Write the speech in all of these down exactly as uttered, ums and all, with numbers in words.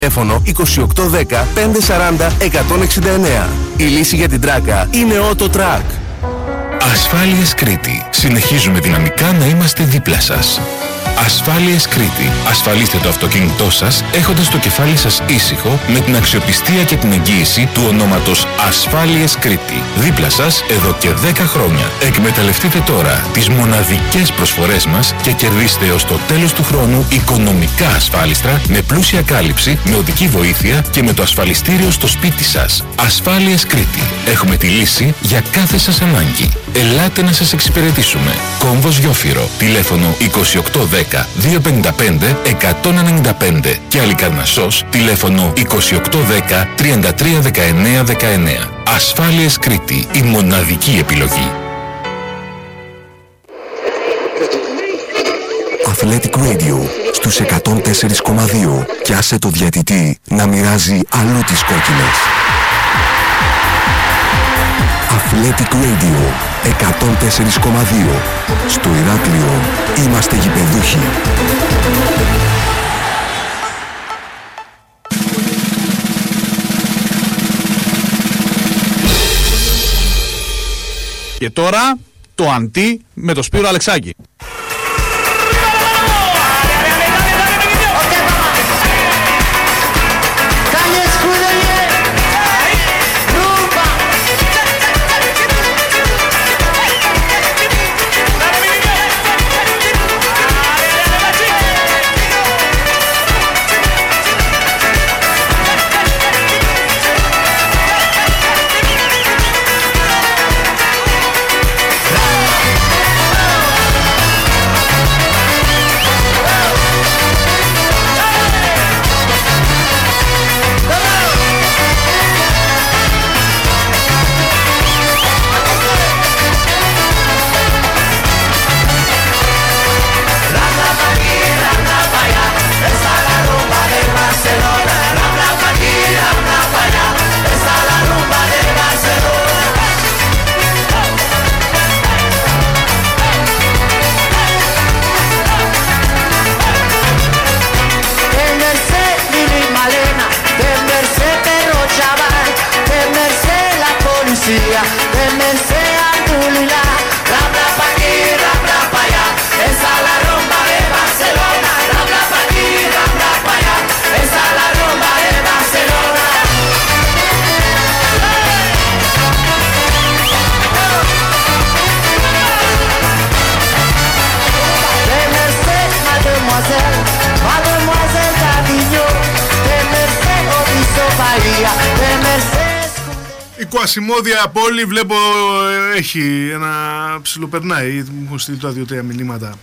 Τηλέφωνο είκοσι οκτώ δέκα πεντακόσια σαράντα εκατόν εξήντα εννέα. Η λύση για την τράκα είναι Autotrack. Ασφάλειες Κρήτη. Συνεχίζουμε δυναμικά να είμαστε δίπλα σας. Ασφάλειες Κρήτη. Ασφαλίστε το αυτοκίνητό σας έχοντας το κεφάλι σας ήσυχο με την αξιοπιστία και την εγγύηση του ονόματος Ασφάλειες Κρήτη. Δίπλα σας εδώ και δέκα χρόνια. Εκμεταλλευτείτε τώρα τις μοναδικές προσφορές μας και κερδίστε έως το τέλος του χρόνου οικονομικά ασφάλιστρα με πλούσια κάλυψη, με οδική βοήθεια και με το ασφαλιστήριο στο σπίτι σας. Ασφάλειες Κρήτη. Έχουμε τη λύση για κάθε σας ανάγκη. Ελάτε να σας εξυπηρετήσουμε. Κόμβος Γιόφυρο. Τηλέφωνο είκοσι οκτώ δέκα διακόσια πενήντα πέντε εκατόν ενενήντα πέντε και Αλικαρνασσός. Τηλέφωνο είκοσι οκτώ δέκα τριάντα τρία δεκαεννέα δεκαεννέα. Ασφάλειες Κρήτη. Η μοναδική επιλογή. Athletic Radio στους εκατόν τέσσερα κόμμα δύο και άσε το διαιτητή να μοιράζει αλλού τις κόκκινες. Athletic Radio εκατόν τέσσερα κόμμα δύο. Στο Ηράκλειο είμαστε γηπεδούχοι. Και τώρα το αντί με το Σπύρο Αλεξάκη. Ασημώδια πόλη, βλέπω έχει ένα ψιλοπερνάει, μου έχουν στείλει τώρα δύο-τρία μηνύματα.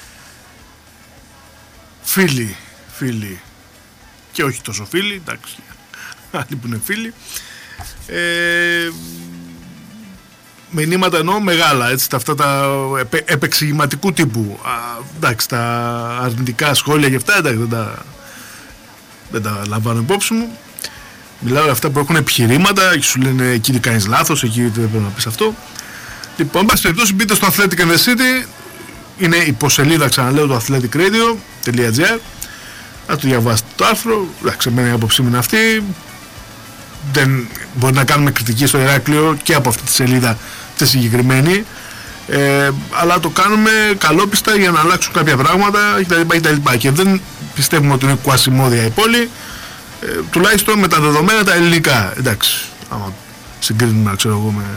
Φίλοι, φίλοι και όχι τόσο φίλοι, εντάξει, άλλοι που είναι φίλοι. Ε, μηνύματα εννοώ μεγάλα, έτσι, τα, αυτά τα επε, επεξηγηματικού τύπου. Α, εντάξει, τα αρνητικά σχόλια και αυτά, εντάξει, δεν τα, δεν τα λαμβάνω υπόψη μου. Μιλάω για αυτά που έχουν επιχειρήματα και σου λένε εκεί κάνεις λάθος, εκεί δεν πρέπει να πεις αυτό. Λοιπόν, εν πάση περιπτώσει, μπείτε στο Athletic and the City. Είναι υποσελίδα, ξαναλέω, το athleticradio.gr. Να το διαβάσετε το άρθρο. Εντάξει, εμένα η άποψή μου είναι αυτή. Δεν μπορεί να κάνουμε κριτική στο Ηράκλειο και από αυτή τη σελίδα τη συγκεκριμένη. Ε, αλλά το κάνουμε καλόπιστα για να αλλάξουν κάποια πράγματα κτλ. κτλ. Και δεν πιστεύουμε ότι είναι κουασιμώδια η πόλη. Ε, τουλάχιστον με τα δεδομένα τα ελληνικά. Εντάξει, άμα συγκρίνουμε, ξέρω εγώ, με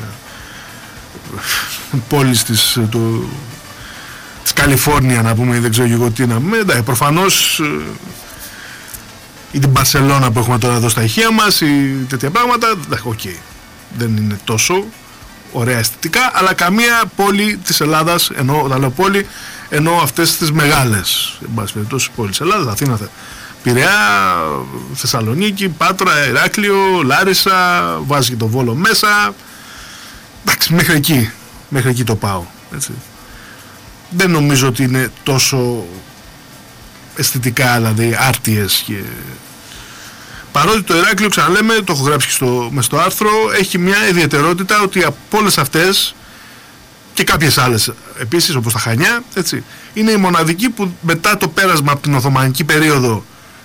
πόλεις της, του, της Καλιφόρνια, να πούμε, ή δεν ξέρω εγώ τι να πούμε. Εντάξει, προφανώς ή την Μπαρσελόνα που έχουμε τώρα εδώ στα ηχεία μας ή τέτοια πράγματα, εντάξει, οκ, okay. Δεν είναι τόσο ωραία αισθητικά, αλλά καμία πόλη της Ελλάδας, ενώ όταν λέω πόλη, ενώ αυτές τις μεγάλες, εν πάση περιπτώσει, πόλεις της Ελλάδας, Αθήνα, Πειραιά, Θεσσαλονίκη, Πάτρα, Ηράκλειο, Λάρισα, βάζει και το Βόλο μέσα. Εντάξει, μέχρι εκεί, μέχρι εκεί το πάω, έτσι. Δεν νομίζω ότι είναι τόσο αισθητικά, δηλαδή άρτιες και... Παρότι το Ηράκλειο, ξαναλέμε, το έχω γράψει στο, μες στο άρθρο, έχει μια ιδιαιτερότητα ότι από όλες αυτές και κάποιες άλλες επίσης, όπως τα Χανιά, έτσι, είναι η μοναδική που μετά το πέρασμα από την Οθωμανική περίοδο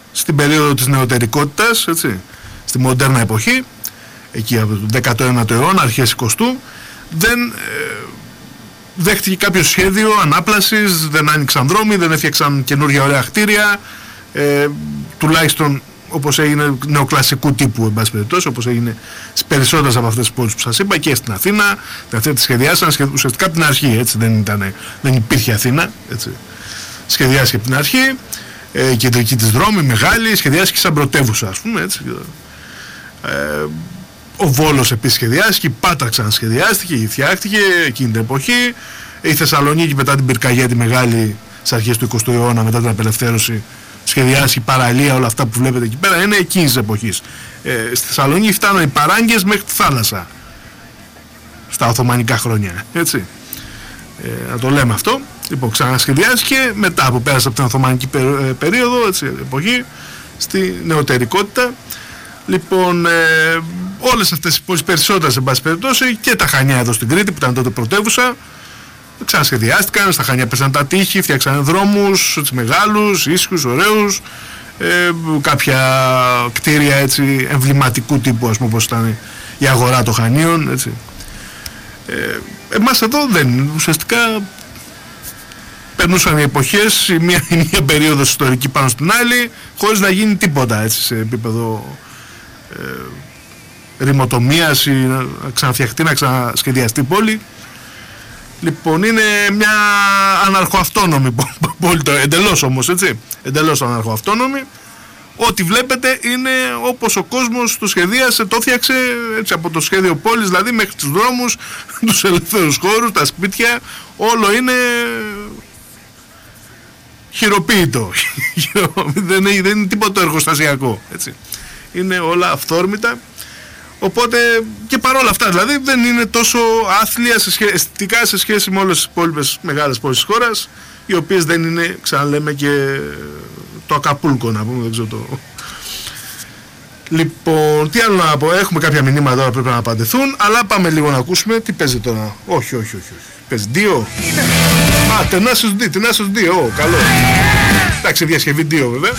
στην περίοδο της νεωτερικότητας, έτσι, στη μοντέρνα εποχή, εκεί από τον δέκατο ένατο αιώνα, αρχές εικοστού, δεν ε, δέχτηκε κάποιο σχέδιο ανάπλασης, δεν άνοιξαν δρόμοι, δεν έφτιαξαν καινούργια ωραία κτίρια, ε, τουλάχιστον όπως έγινε νεοκλασικού τύπου, εν πάση περιπτώσει, όπως έγινε στις περισσότερες από αυτές τις πόλεις που σας είπα, και στην Αθήνα. Την Αθήνα τη σχεδιάσαν ουσιαστικά από την αρχή, έτσι, δεν, ήταν, δεν υπήρχε Αθήνα, έτσι. Σχεδιάστηκε από την αρχή, ε, κεντρική της δρόμη, μεγάλη, σχεδιάστηκε σαν πρωτεύουσα, ας πούμε, έτσι. Ε, ο Βόλος επίσης σχεδιάστηκε, η Πάτρα ξανασχεδιάστηκε, φτιάχτηκε εκείνη την εποχή, η Θεσσαλονίκη μετά την πυρκαγιά τη μεγάλη στις αρχές του εικοστού αιώνα, μετά την απελευθέρωση, σχεδιάσει παραλία, όλα αυτά που βλέπετε εκεί πέρα είναι εκείνης της εποχής. Ε, στη Θεσσαλονίκη φτάνουν οι παράγκες μέχρι τη θάλασσα στα Οθωμανικά χρόνια, έτσι. Ε, να το λέμε αυτό. Λοιπόν, ξανασχεδιάστηκε μετά που πέρασε από την Οθωμανική περίοδο, έτσι, εποχή, στη νεωτερικότητα. Λοιπόν, ε, όλες αυτές οι πόλεις, περισσότερες εν πάση περιπτώσει, και τα Χανιά εδώ στην Κρήτη που ήταν τότε πρωτεύουσα, ξανασχεδιάστηκαν. Στα Χανιά πέσαν τα τείχη, φτιάξαν δρόμους, έτσι, μεγάλους, ήσυχους, ωραίους, ε, κάποια κτίρια, έτσι, εμβληματικού τύπου, ας πούμε, όπως ήταν η αγορά των Χανίων, έτσι. Ε, εμάς εδώ δεν, ουσιαστικά περνούσαν οι εποχές, η μία, η μία περίοδος ιστορική πάνω στην άλλη, χωρίς να γίνει τίποτα, έτσι, σε επίπεδο ε, ρημοτομίας ή να ξαναφτιαχτεί, να ξανασχεδιαστεί πόλη. Λοιπόν, είναι μια αναρχοαυτόνομη πόλη, εντελώς όμως, έτσι, εντελώς αναρχοαυτόνομη. Ό,τι βλέπετε είναι όπως ο κόσμος το σχεδίασε, το φτιάξε, έτσι, από το σχέδιο πόλης, δηλαδή μέχρι τους δρόμους, τους ελεύθερους χώρους, τα σπίτια, όλο είναι χειροποίητο. δεν, είναι, δεν είναι τίποτα εργοστασιακό, έτσι. Είναι όλα αυθόρμητα. Οπότε και παρόλα αυτά, δηλαδή, δεν είναι τόσο άθλια σε σχέ, αισθητικά σε σχέση με όλες τις υπόλοιπες μεγάλες πόλεις της χώρας, οι οποίες δεν είναι, ξαναλέμε, και το Ακαπούλκο, να πούμε, δεν ξέρω το. Λοιπόν, τι άλλο να πω, έχουμε κάποια μηνύματα τώρα που πρέπει να απαντηθούν, αλλά πάμε λίγο να ακούσουμε τι παίζει τώρα. Όχι, όχι, όχι, όχι. Παίζει δύο. Α, Tenacious D, Tenacious D, ω, καλό. Εντάξει, διασκευή δύο βέβαια.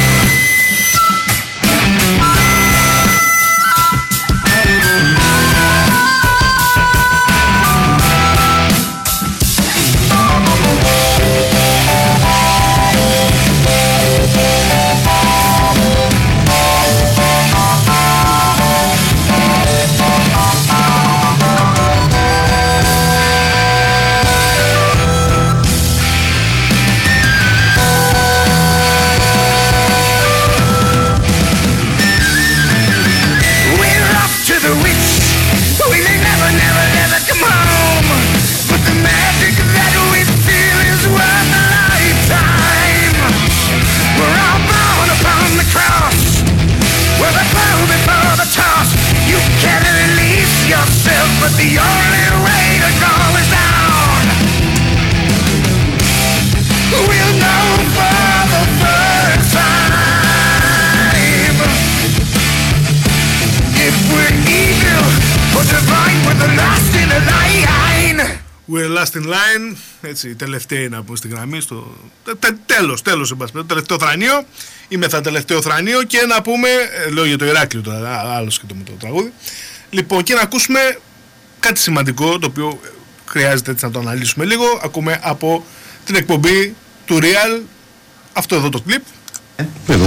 We're last in line, έτσι, τελευταίοι να πω στη γραμμή, στο τε, τέλος, τέλος, το τελευταίο θρανείο, είμαι θα τελευταίο θρανείο και να πούμε, ε, λέω για το Ηράκλειο τώρα, άλλο σκέτο με το τραγούδι, λοιπόν, και να ακούσουμε κάτι σημαντικό, το οποίο χρειάζεται έτσι να το αναλύσουμε λίγο, ακούμε από την εκπομπή του Real, αυτό εδώ το κλιπ. Ε,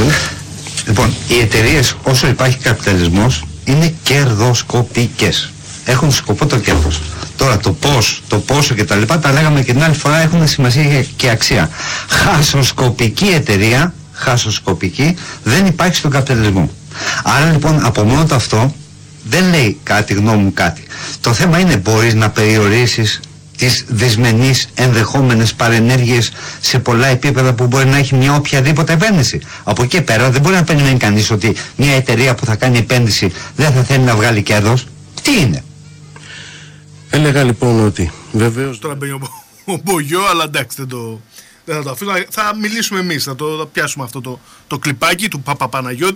λοιπόν, οι εταιρείες όσο υπάρχει καπιταλισμός είναι κερδοσκοπικές. Έχουν σκοπό το κέρδος. Τώρα το πώς, το πόσο και τα λοιπά τα λέγαμε και την άλλη φορά, έχουν σημασία και αξία. Χασοσκοπική εταιρεία, χασοσκοπική, δεν υπάρχει στον καπιταλισμό. Άρα λοιπόν από μόνο το αυτό δεν λέει κάτι, γνώμη μου κάτι. Το θέμα είναι, μπορείς να περιορίσεις τις δυσμενείς ενδεχόμενες παρενέργειες σε πολλά επίπεδα που μπορεί να έχει μια οποιαδήποτε επένδυση. Από εκεί πέρα δεν μπορεί να περιμένει κανείς ότι μια εταιρεία που θα κάνει επένδυση δεν θα θέλει να βγάλει κέρδος. Τι είναι? Έλεγα λοιπόν ότι βεβαίως. Τώρα μπαίνει ο Μπογιό, αλλά εντάξει, δεν, το, δεν θα το αφήσω. Θα μιλήσουμε εμείς, θα το θα πιάσουμε αυτό το, το κλιπάκι του Παπαπαναγιώτου.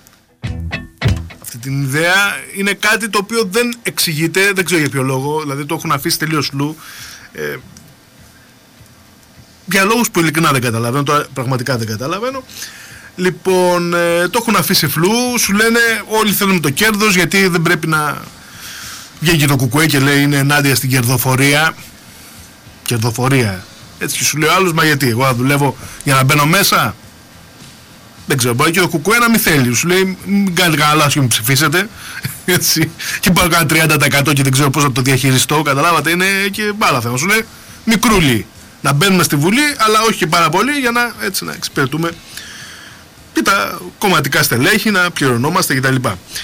Αυτή την ιδέα είναι κάτι το οποίο δεν εξηγείται, δεν ξέρω για ποιο λόγο, δηλαδή το έχουν αφήσει τελείως φλού. Ε, για λόγους που ειλικρινά δεν καταλαβαίνω, τώρα πραγματικά δεν καταλαβαίνω. Λοιπόν, ε, το έχουν αφήσει φλού, σου λένε όλοι θέλουμε το κέρδος, γιατί δεν πρέπει να βγαίνει το Κουκουέ και λέει είναι ενάντια στην κερδοφορία. Κερδοφορία. Έτσι και σου λέει ο άλλος, μα γιατί εγώ θα δουλεύω για να μπαίνω μέσα. Δεν ξέρω, μπορεί και το Κουκουέ να μην θέλει. Σου λέει μην κάνετε κανένα λάθος και μην ψηφίσετε. Έτσι. Και πάω κάνω τριάντα τοις εκατό και δεν ξέρω πώς θα το διαχειριστώ. Καταλάβατε, είναι και άλλα θέμα. Σου λέει μικρούλι. Να μπαίνουμε στη Βουλή, αλλά όχι και πάρα πολύ, για να, έτσι, να εξυπηρετούμε και τα κομματικά στελέχη, να πληρωνόμαστε κτλ.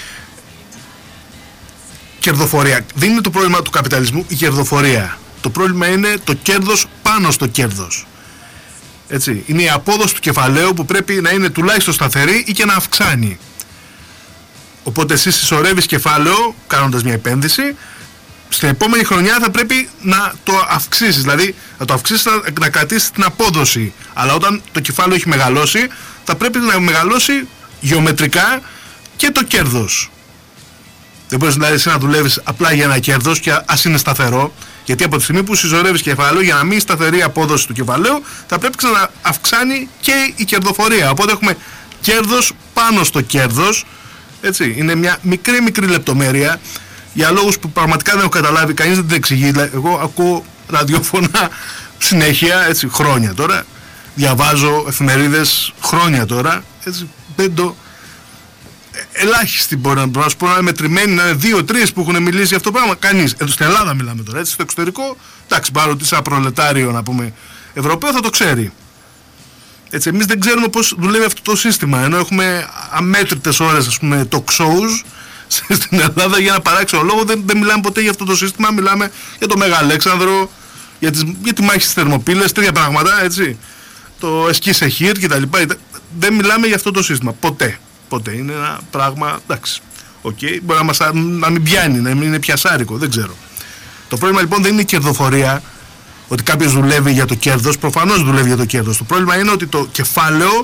Κερδοφορία. Δεν είναι το πρόβλημα του καπιταλισμού η κερδοφορία. Το πρόβλημα είναι το κέρδος πάνω στο κέρδος. Έτσι. Είναι η απόδοση του κεφαλαίου που πρέπει να είναι τουλάχιστον σταθερή ή και να αυξάνει. Οπότε εσύ συσσωρεύεις κεφάλαιο κάνοντας μια επένδυση. Στην επόμενη χρονιά θα πρέπει να το αυξήσεις, δηλαδή να το αυξήσεις, να, να κρατήσεις την απόδοση. Αλλά όταν το κεφάλαιο έχει μεγαλώσει, θα πρέπει να μεγαλώσει γεωμετρικά και το κέρδος. Δεν μπορείς δηλαδή εσύ να δουλεύεις απλά για ένα κέρδος και ας είναι σταθερό, γιατί από τη στιγμή που συσσωρεύεις κεφάλαιο, για να μην σταθερή απόδοση του κεφαλαίου, θα πρέπει να αυξάνει και η κερδοφορία. Οπότε έχουμε κέρδος πάνω στο κέρδος. Έτσι, είναι μια μικρή μικρή λεπτομέρεια. Για λόγους που πραγματικά δεν έχω καταλάβει, κανείς δεν την εξηγεί. Εγώ ακούω ραδιόφωνα συνέχεια, έτσι, χρόνια τώρα. Διαβάζω εφημερίδες χρόνια τώρα. Έτσι, δεν το... Ελάχιστοι μπορεί να σου πω να είναι μετρημένοι, να είναι δύο-τρεις που έχουν μιλήσει για αυτό το πράγμα. Κανείς. Εδώ στην Ελλάδα μιλάμε τώρα. Έτσι, στο εξωτερικό, εντάξει, πάρω ότι σαν προλετάριο, να πούμε, Ευρωπαίο, θα το ξέρει. Έτσι, εμείς δεν ξέρουμε πώς δουλεύει αυτό το σύστημα. Ενώ έχουμε αμέτρητες ώρες, ας πούμε, talk shows στην Ελλάδα για να παράξενο λόγο, δεν, δεν μιλάμε ποτέ για αυτό το σύστημα. Μιλάμε για το Μέγα Αλέξανδρο, για, τις, για τη μάχη στις Θερμοπύλες, τέτοια πράγματα, έτσι. Το Εσκή Σεχίρ κτλ. Δεν μιλάμε για αυτό το σύστημα. Ποτέ. Ποτέ. Είναι ένα πράγμα, εντάξει. Okay. Μπορεί να, μας, να μην πιάνει, να μην είναι πιασάρικο, δεν ξέρω. Το πρόβλημα λοιπόν δεν είναι η κερδοφορία, ότι κάποιος δουλεύει για το κέρδος. Προφανώς δουλεύει για το κέρδος. Το πρόβλημα είναι ότι το κεφάλαιο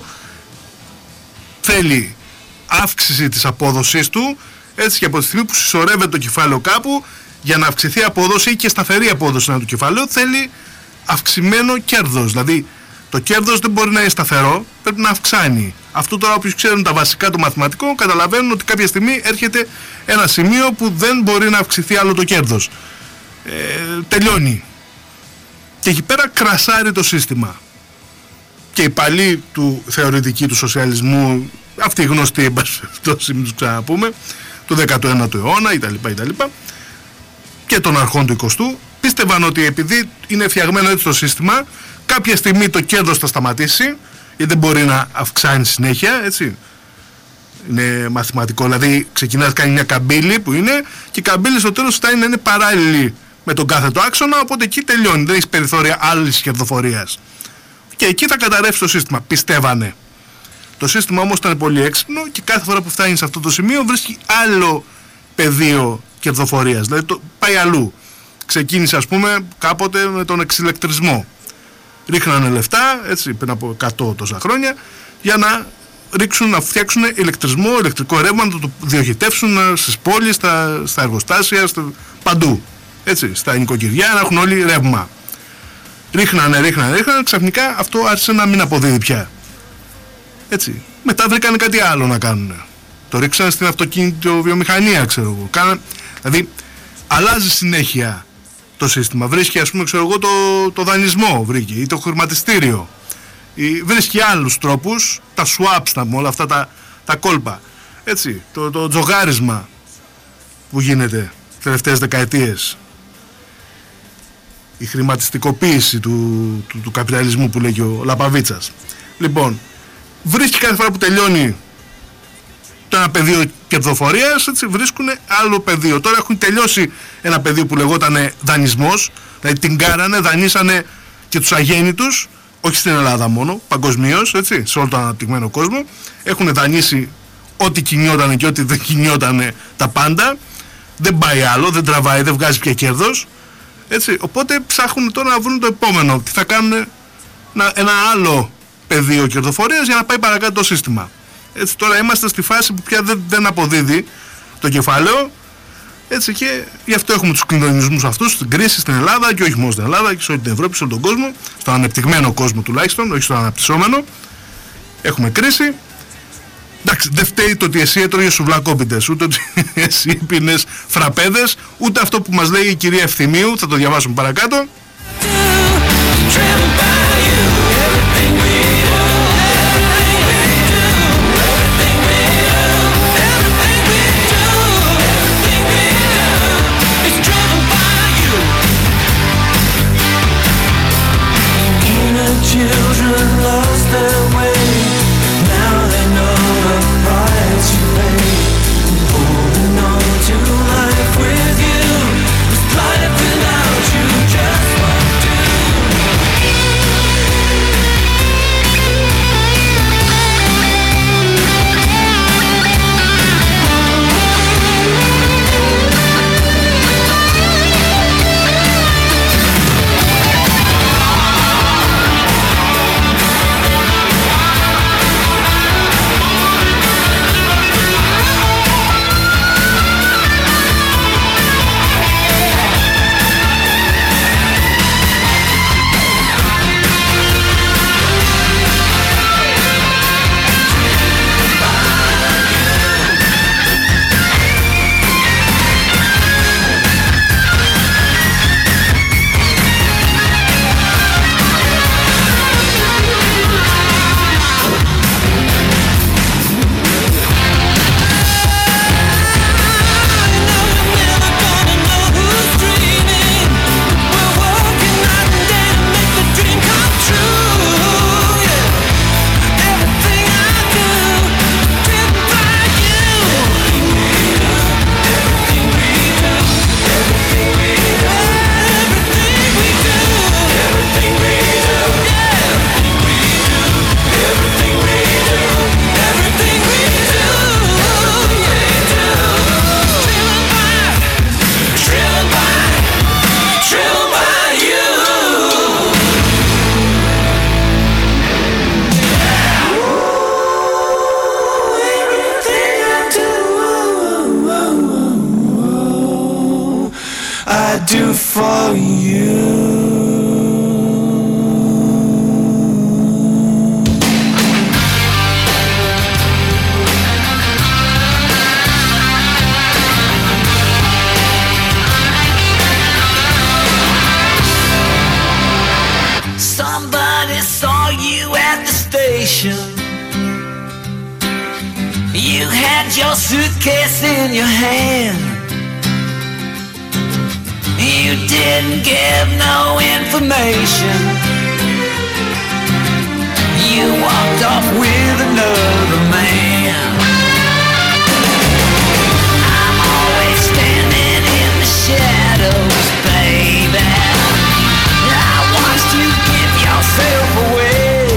θέλει αύξηση της απόδοσης του. Έτσι, και από τη στιγμή που συσσωρεύεται το κεφάλαιο κάπου, για να αυξηθεί η απόδοση ή και σταθερή απόδοση του κεφαλαίου, θέλει αυξημένο κέρδος. Δηλαδή, το κέρδος δεν μπορεί να είναι σταθερό, πρέπει να αυξάνει. Αυτό τώρα, όποιος ξέρουν τα βασικά των μαθηματικών, καταλαβαίνουν ότι κάποια στιγμή έρχεται ένα σημείο που δεν μπορεί να αυξηθεί άλλο το κέρδος. Ε, τελειώνει. Και εκεί πέρα κρασάρει το σύστημα. Και οι παλιοί του θεωρητικοί του σοσιαλισμού, αυτοί οι γνωστοί, εν πάση περιπτώσει, μην τους ξαναπούμε, του δέκατου ένατου αιώνα κτλ. κτλ. Και των αρχών του εικοστού, πίστευαν ότι επειδή είναι φτιαγμένο έτσι το σύστημα, κάποια στιγμή το κέρδος θα σταματήσει, γιατί δεν μπορεί να αυξάνει συνέχεια, έτσι. Είναι μαθηματικό, δηλαδή ξεκινάς, κάνει μια καμπύλη που είναι, και η καμπύλη στο τέλος φτάνει να είναι παράλληλη με τον κάθετο άξονα, οπότε εκεί τελειώνει, δεν έχει περιθώρια άλλης κερδοφορίας. Και εκεί θα καταρρεύσει το σύστημα, πιστεύανε. Το σύστημα όμως ήταν πολύ έξυπνο και κάθε φορά που φτάνει σε αυτό το σημείο βρίσκει άλλο πεδίο κερδοφορίας, δηλαδή το πάει αλλού. Ξεκίνησε, ας πούμε, κάποτε με τον εξηλεκτρισμό. Ρίχνανε λεφτά, έτσι, πριν από εκατό τόσα χρόνια, για να ρίξουν, να φτιάξουν ηλεκτρισμό, ηλεκτρικό ρεύμα, να το διοχετεύσουν στις πόλεις, στα, στα εργοστάσια, στα, παντού. Έτσι, στα νοικοκυριά, να έχουν όλοι ρεύμα. Ρίχνανε, ρίχνανε, ρίχνανε, ξαφνικά αυτό άρχισε να μην αποδίδει πια. Έτσι. Μετά βρήκανε κάτι άλλο να κάνουν. Το ρίξανε στην αυτοκίνητο βιομηχανία, ξέρω εγώ. Κάνε, δηλαδή, αλλάζει συνέχεια το σύστημα. Βρίσκει, ας πούμε, ξέρω εγώ, το, το δανεισμό, βρήκε, ή το χρηματιστήριο. Ή, βρίσκει άλλους τρόπους, τα swaps, τα, όλα αυτά τα, τα κόλπα. Έτσι, το, το τζογάρισμα που γίνεται τις τελευταίες δεκαετίες. Η χρηματιστικοποίηση του, του, του καπιταλισμού που λέγει ο Λαπαβίτσας. Λοιπόν, βρίσκει κάθε φορά που τελειώνει το ένα πεδίο κερδοφορίας, έτσι, βρίσκουν άλλο πεδίο. Τώρα έχουν τελειώσει ένα πεδίο που λεγόταν δανεισμός, δηλαδή την κάρανε, δανείσανε και τους αγέννητους, όχι στην Ελλάδα μόνο, παγκοσμίως, έτσι, σε όλο τον αναπτυγμένο κόσμο. Έχουν δανείσει ό,τι κινιότανε και ό,τι δεν κινιότανε, τα πάντα. Δεν πάει άλλο, δεν τραβάει, δεν βγάζει πια κέρδος. Έτσι, οπότε ψάχνουν τώρα να βρουν το επόμενο. Τι θα κάνουν, ένα άλλο πεδίο κερδοφορίας για να πάει παρακάτω το σύστημα. Έτσι, τώρα είμαστε στη φάση που πια δεν, δεν αποδίδει το κεφάλαιο. Έτσι, και γι' αυτό έχουμε τους κλειδονισμούς αυτούς, την κρίση στην Ελλάδα και όχι μόνο στην Ελλάδα και σε όλη την Ευρώπη, σε όλο τον κόσμο, στον ανεπτυγμένο κόσμο τουλάχιστον, όχι στον αναπτυσσόμενο. Έχουμε κρίση Εντάξει, δεν φταίει το ότι εσύ έτρωγες σουβλακόπιτες, ούτε ότι εσύ πίνες φραπέδες, ούτε αυτό που μας λέει η κυρία Ευθυμίου, θα το διαβάσουμε παρακάτω. Children lost their way. Now they know the price you pay. Holding on to life with you. This life without you just won't do. do for you. Somebody saw you at the station. You had your suitcase in your hand. You didn't give no information. You walked off with another man. I'm always standing in the shadows, baby. I watched you give yourself away.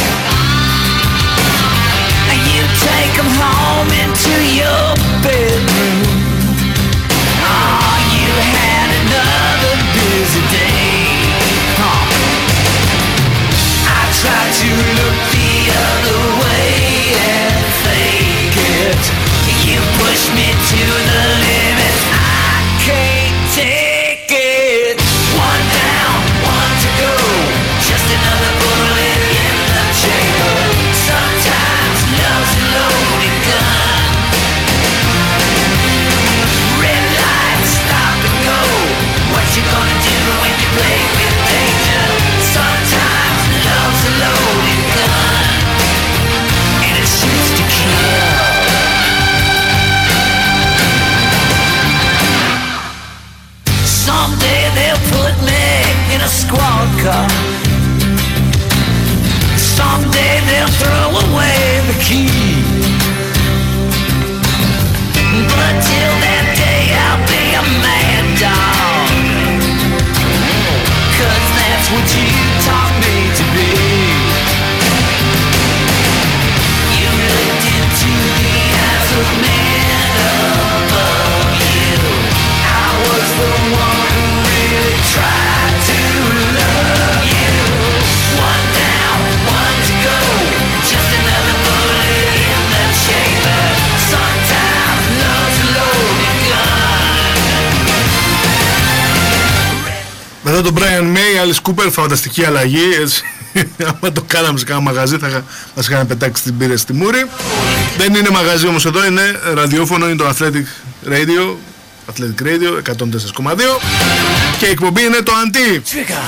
You take them home into your bedroom. Oh, you had another busy day. Oh. I tried to look the other way and fake it. You pushed me to the limit. I can't take it. One down, one to go. Just another bullet in the chamber. Sometimes love's a loaded gun. Red lights, stop and go. What you gonna do when you play with danger? Sometimes love's a loaded gun, and it shoots to kill. Someday they'll put me in a squad car. Someday they'll throw away the key. But till that day I'll be a mad dog. 'Cause that's what you taught me to be. You looked into the eyes of men above you. I was the one who really tried to love you. One down, one to go. Just another bullet in the chamber. Sometimes love's a loaded gun. Μετά τον Brian May, Alice Cooper, φανταστική αλλαγή. Έτσι. Άμα το κάναμε σε κάνα μαγαζί θα μας είχαν πετάξει την πύρα στη μούρη. Δεν είναι μαγαζί όμως εδώ, είναι ραδιόφωνο, είναι το Athletic Radio, Athletic Radio εκατόν τέσσερα κόμμα δύο και η εκπομπή είναι το Αντί.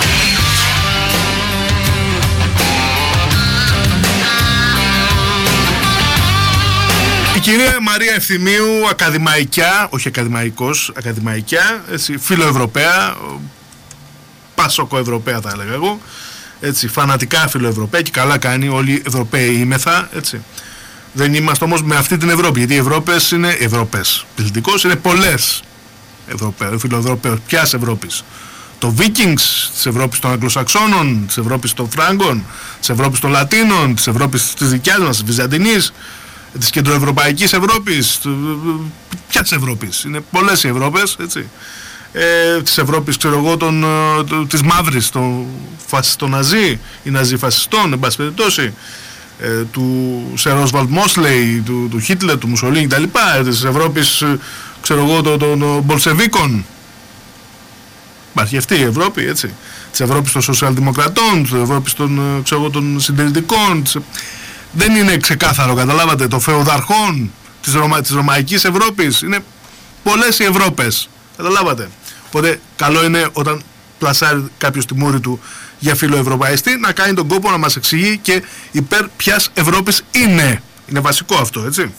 Η κυρία Μαρία Ευθυμίου, ακαδημαϊκιά, όχι ακαδημαϊκός, ακαδημαϊκιά, έτσι, φιλοευρωπαία, πασοκοευρωπαία θα έλεγα εγώ, έτσι, φανατικά φιλοευρωπαία και καλά κάνει, όλοι οι Ευρωπαίοι είμεθα, έτσι. Δεν είμαστε όμως με αυτή την Ευρώπη, γιατί οι Ευρώπες είναι, Ευρώπες, πληθυντικός είναι πολλές Ευρωπαίοι, φιλοευρωπαίους, ποιας Ευρώπης. Το Vikings, της Ευρώπης των Αγγλοσαξώνων, της Ευρώπης των Φράγκων, της Ευρώπης των Λατίνων, της Ευρώπης της δικιάς μας, της Βυζαντινής, της κεντροευρωπαϊκής Ευρώπης, ποιας Ευρώπης, είναι πολλές οι Ευρώπες, έτσι. Ε, της Ευρώπης, ξέρω εγώ, τον, το, της μαύρης, των φασιστών Ναζί, οι Ναζί φασιστών, εν πάση περιπτώσει, ε, του Σερ Όσβαλντ Μόσλεϊ, του, του Χίτλερ, του Μουσολίνι κτλ. Της Ευρώπης, ξέρω εγώ, των, των Μπολσεβίκων. Υπάρχει αυτή η Ευρώπη, έτσι. Της Ευρώπης των Σοσιαλδημοκρατών, της Ευρώπης των, ξέρω εγώ, των Συντηρητικών. Της... Δεν είναι ξεκάθαρο, καταλάβατε, των φεουδαρχών της, Ρωμα, της Ρωμαϊκής Ευρώπης. Είναι πολλές οι Ευρώπες. Καταλάβατε. Οπότε καλό είναι όταν πλασάρει κάποιος τη μούρη του για φιλοευρωπαϊστή να κάνει τον κόπο να μας εξηγεί και υπέρ ποιας Ευρώπης είναι. Είναι βασικό αυτό, έτσι.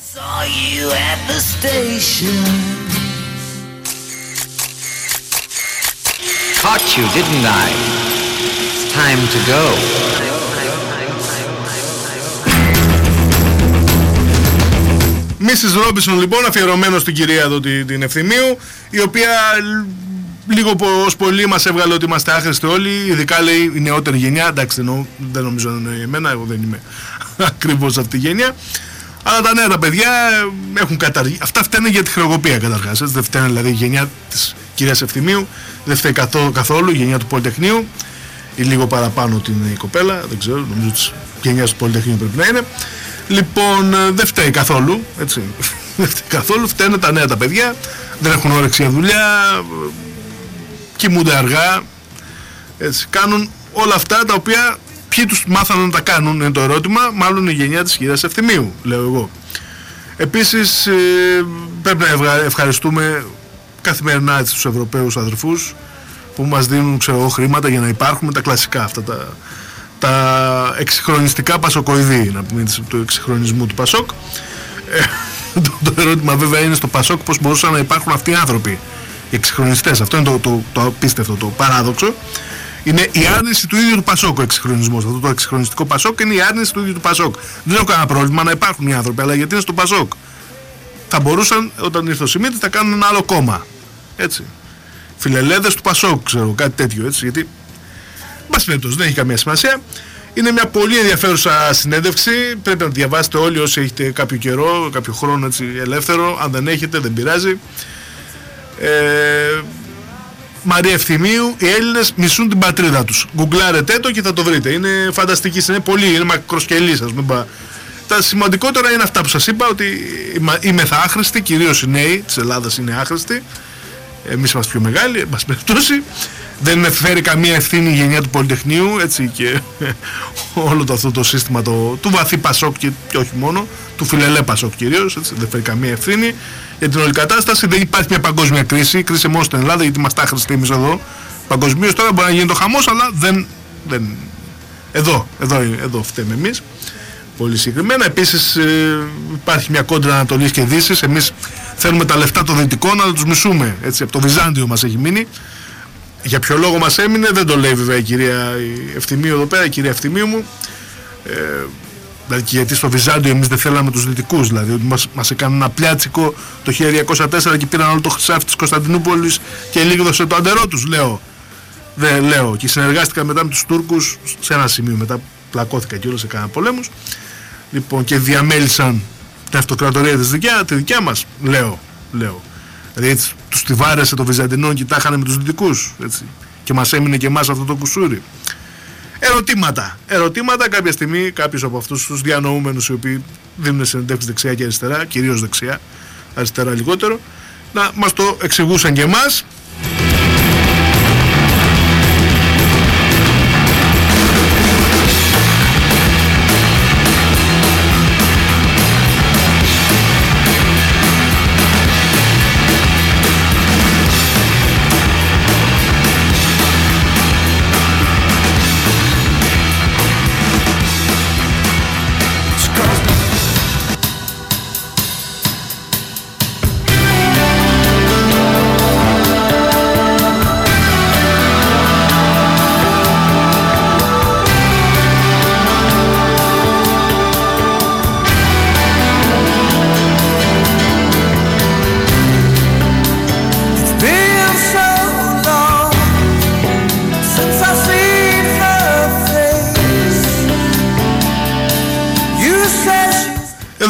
Caught you, didn't I? It's time to go. Μίσις Ρόμπινσον λοιπόν, αφιερωμένο στην κυρία εδώ την Ευθυμίου, η οποία λίγο ως πολύ μας έβγαλε ότι είμαστε άχρηστοι όλοι, ειδικά λέει η νεότερη γενιά, εντάξει δεν, δεν νομίζω να είναι εμένα, εγώ δεν είμαι ακριβώς αυτή η γενιά, αλλά τα νέα τα παιδιά έχουν καταργεί, αυτά φταίνε για τη χρεοκοπία καταρχάς, έτσι, δεν φταίνε δηλαδή η γενιά της κυρίας Ευθυμίου, δεν φταίει καθόλου, καθόλου η γενιά του Πολυτεχνείου, ή λίγο παραπάνω ότι είναι η κοπέλα, δεν ξέρω, νομίζω της γενιάς του Πολυτεχνείου πρέπει να είναι. Λοιπόν, δεν φταίει καθόλου, έτσι, δεν φταίει καθόλου, φταίνε τα νέα τα παιδιά, δεν έχουν όρεξη για δουλειά, κοιμούνται αργά, έτσι, κάνουν όλα αυτά τα οποία ποιοι τους μάθανε να τα κάνουν είναι το ερώτημα, μάλλον η γενιά της κυρίας Ευθυμίου, λέω εγώ. Επίσης, ε, πρέπει να ευχαριστούμε καθημερινά τους Ευρωπαίους αδερφούς που μας δίνουν, ξέρω εγώ, χρήματα για να υπάρχουμε, τα κλασικά αυτά τα... τα εξυγχρονιστικά πασοκοειδή, να πούμε, του εξυγχρονισμού του Πασόκ. Ε, το, το ερώτημα βέβαια είναι στο Πασόκ πώς μπορούσαν να υπάρχουν αυτοί οι άνθρωποι, οι εξυγχρονιστές. Αυτό είναι το, το, το απίστευτο, το παράδοξο. Είναι η άρνηση του ίδιου του Πασόκ ο εξυγχρονισμός. Αυτό το εξυγχρονιστικό Πασόκ είναι η άρνηση του ίδιου του Πασόκ. Δεν έχω κανένα πρόβλημα να υπάρχουν οι άνθρωποι, αλλά γιατί είναι στο Πασόκ. Θα μπορούσαν όταν ήρθε ο Σιμίτης να κάνουν ένα άλλο κόμμα. Έτσι. Φιλελέδες του Πασόκ, ξέρω, κάτι τέτοιο, έτσι, γιατί. Μας περιπτώσει, δεν έχει καμία σημασία. Είναι μια πολύ ενδιαφέρουσα συνέντευξη. Πρέπει να τη διαβάσετε όλοι όσοι έχετε κάποιο καιρό, κάποιο χρόνο έτσι, ελεύθερο. Αν δεν έχετε, δεν πειράζει. Ε, Μαρία Ευθυμίου, οι Έλληνες μισούν την πατρίδα τους. Γκουγκλάρετε το και θα το βρείτε. Είναι φανταστική, είναι πολύ, είναι μακροσκελής, ας πούμε. Τα σημαντικότερα είναι αυτά που σας είπα, ότι είμαι θα άχρηστοι, κυρίως οι νέοι της Ελλάδας είναι άχρηστοι. Εμείς είμαστε πιο μεγάλοι, εν πάση περιπτώσει. Δεν φέρει καμία ευθύνη η γενιά του Πολυτεχνείου, έτσι, και όλο το, αυτό το σύστημα το, του βαθύ Πασόκ και, και όχι μόνο, του φιλελέ Πασόκ κυρίως, έτσι, δεν φέρει καμία ευθύνη για την όλη κατάσταση. Δεν υπάρχει μια παγκόσμια κρίση, κρίση μόνο στην Ελλάδα, γιατί είμαστε άχρηστοι εμείς εδώ. Παγκοσμίως τώρα μπορεί να γίνει το χαμός, αλλά δεν, δεν εδώ, εδώ, εδώ φταίμε εμείς. Πολύ συγκεκριμένα. Επίσης ε, υπάρχει μια κόντρα Ανατολής και Δύσης. Εμείς θέλουμε τα λεφτά των Δυτικών, αλλά τους μισούμε. Έτσι, από το Βυζάντιο μας έχει μείνει. Για ποιο λόγο μας έμεινε, δεν το λέει βέβαια η κυρία Ευθυμίου εδώ πέρα, η κυρία Ευθυμίου μου. Ε, δηλαδή και γιατί στο Βυζάντιο εμείς δεν θέλαμε τους Δυτικούς, δηλαδή ότι μας, μας έκαναν ένα πλιάτσικο το χίλια διακόσια τέσσερα και πήραν όλο το χρυσάφι της Κωνσταντινούπολης και λίγδωσε το αντερό τους, λέω. Δεν λέω. Και συνεργάστηκα μετά με τους Τούρκους σε ένα σημείο, μετά πλακώθηκα και όλες, έκαναν πολέμους. Λοιπόν, και διαμέλυσαν την αυτοκρατορία της δικιά, τη δικιά μας, λέω, λέω. Δηλαδή έτσι, τους τη βάρεσε το Βυζαντινό και τα είχαν με τους Δυτικούς, έτσι. Και μας έμεινε και εμάς αυτό το κουσούρι. Ερωτήματα. Ερωτήματα κάποια στιγμή κάποιος από αυτούς τους διανοούμενους οι οποίοι δίνουν συνεντεύξεις δεξιά και αριστερά, κυρίως δεξιά, αριστερά λιγότερο, να μας το εξηγούσαν και εμάς.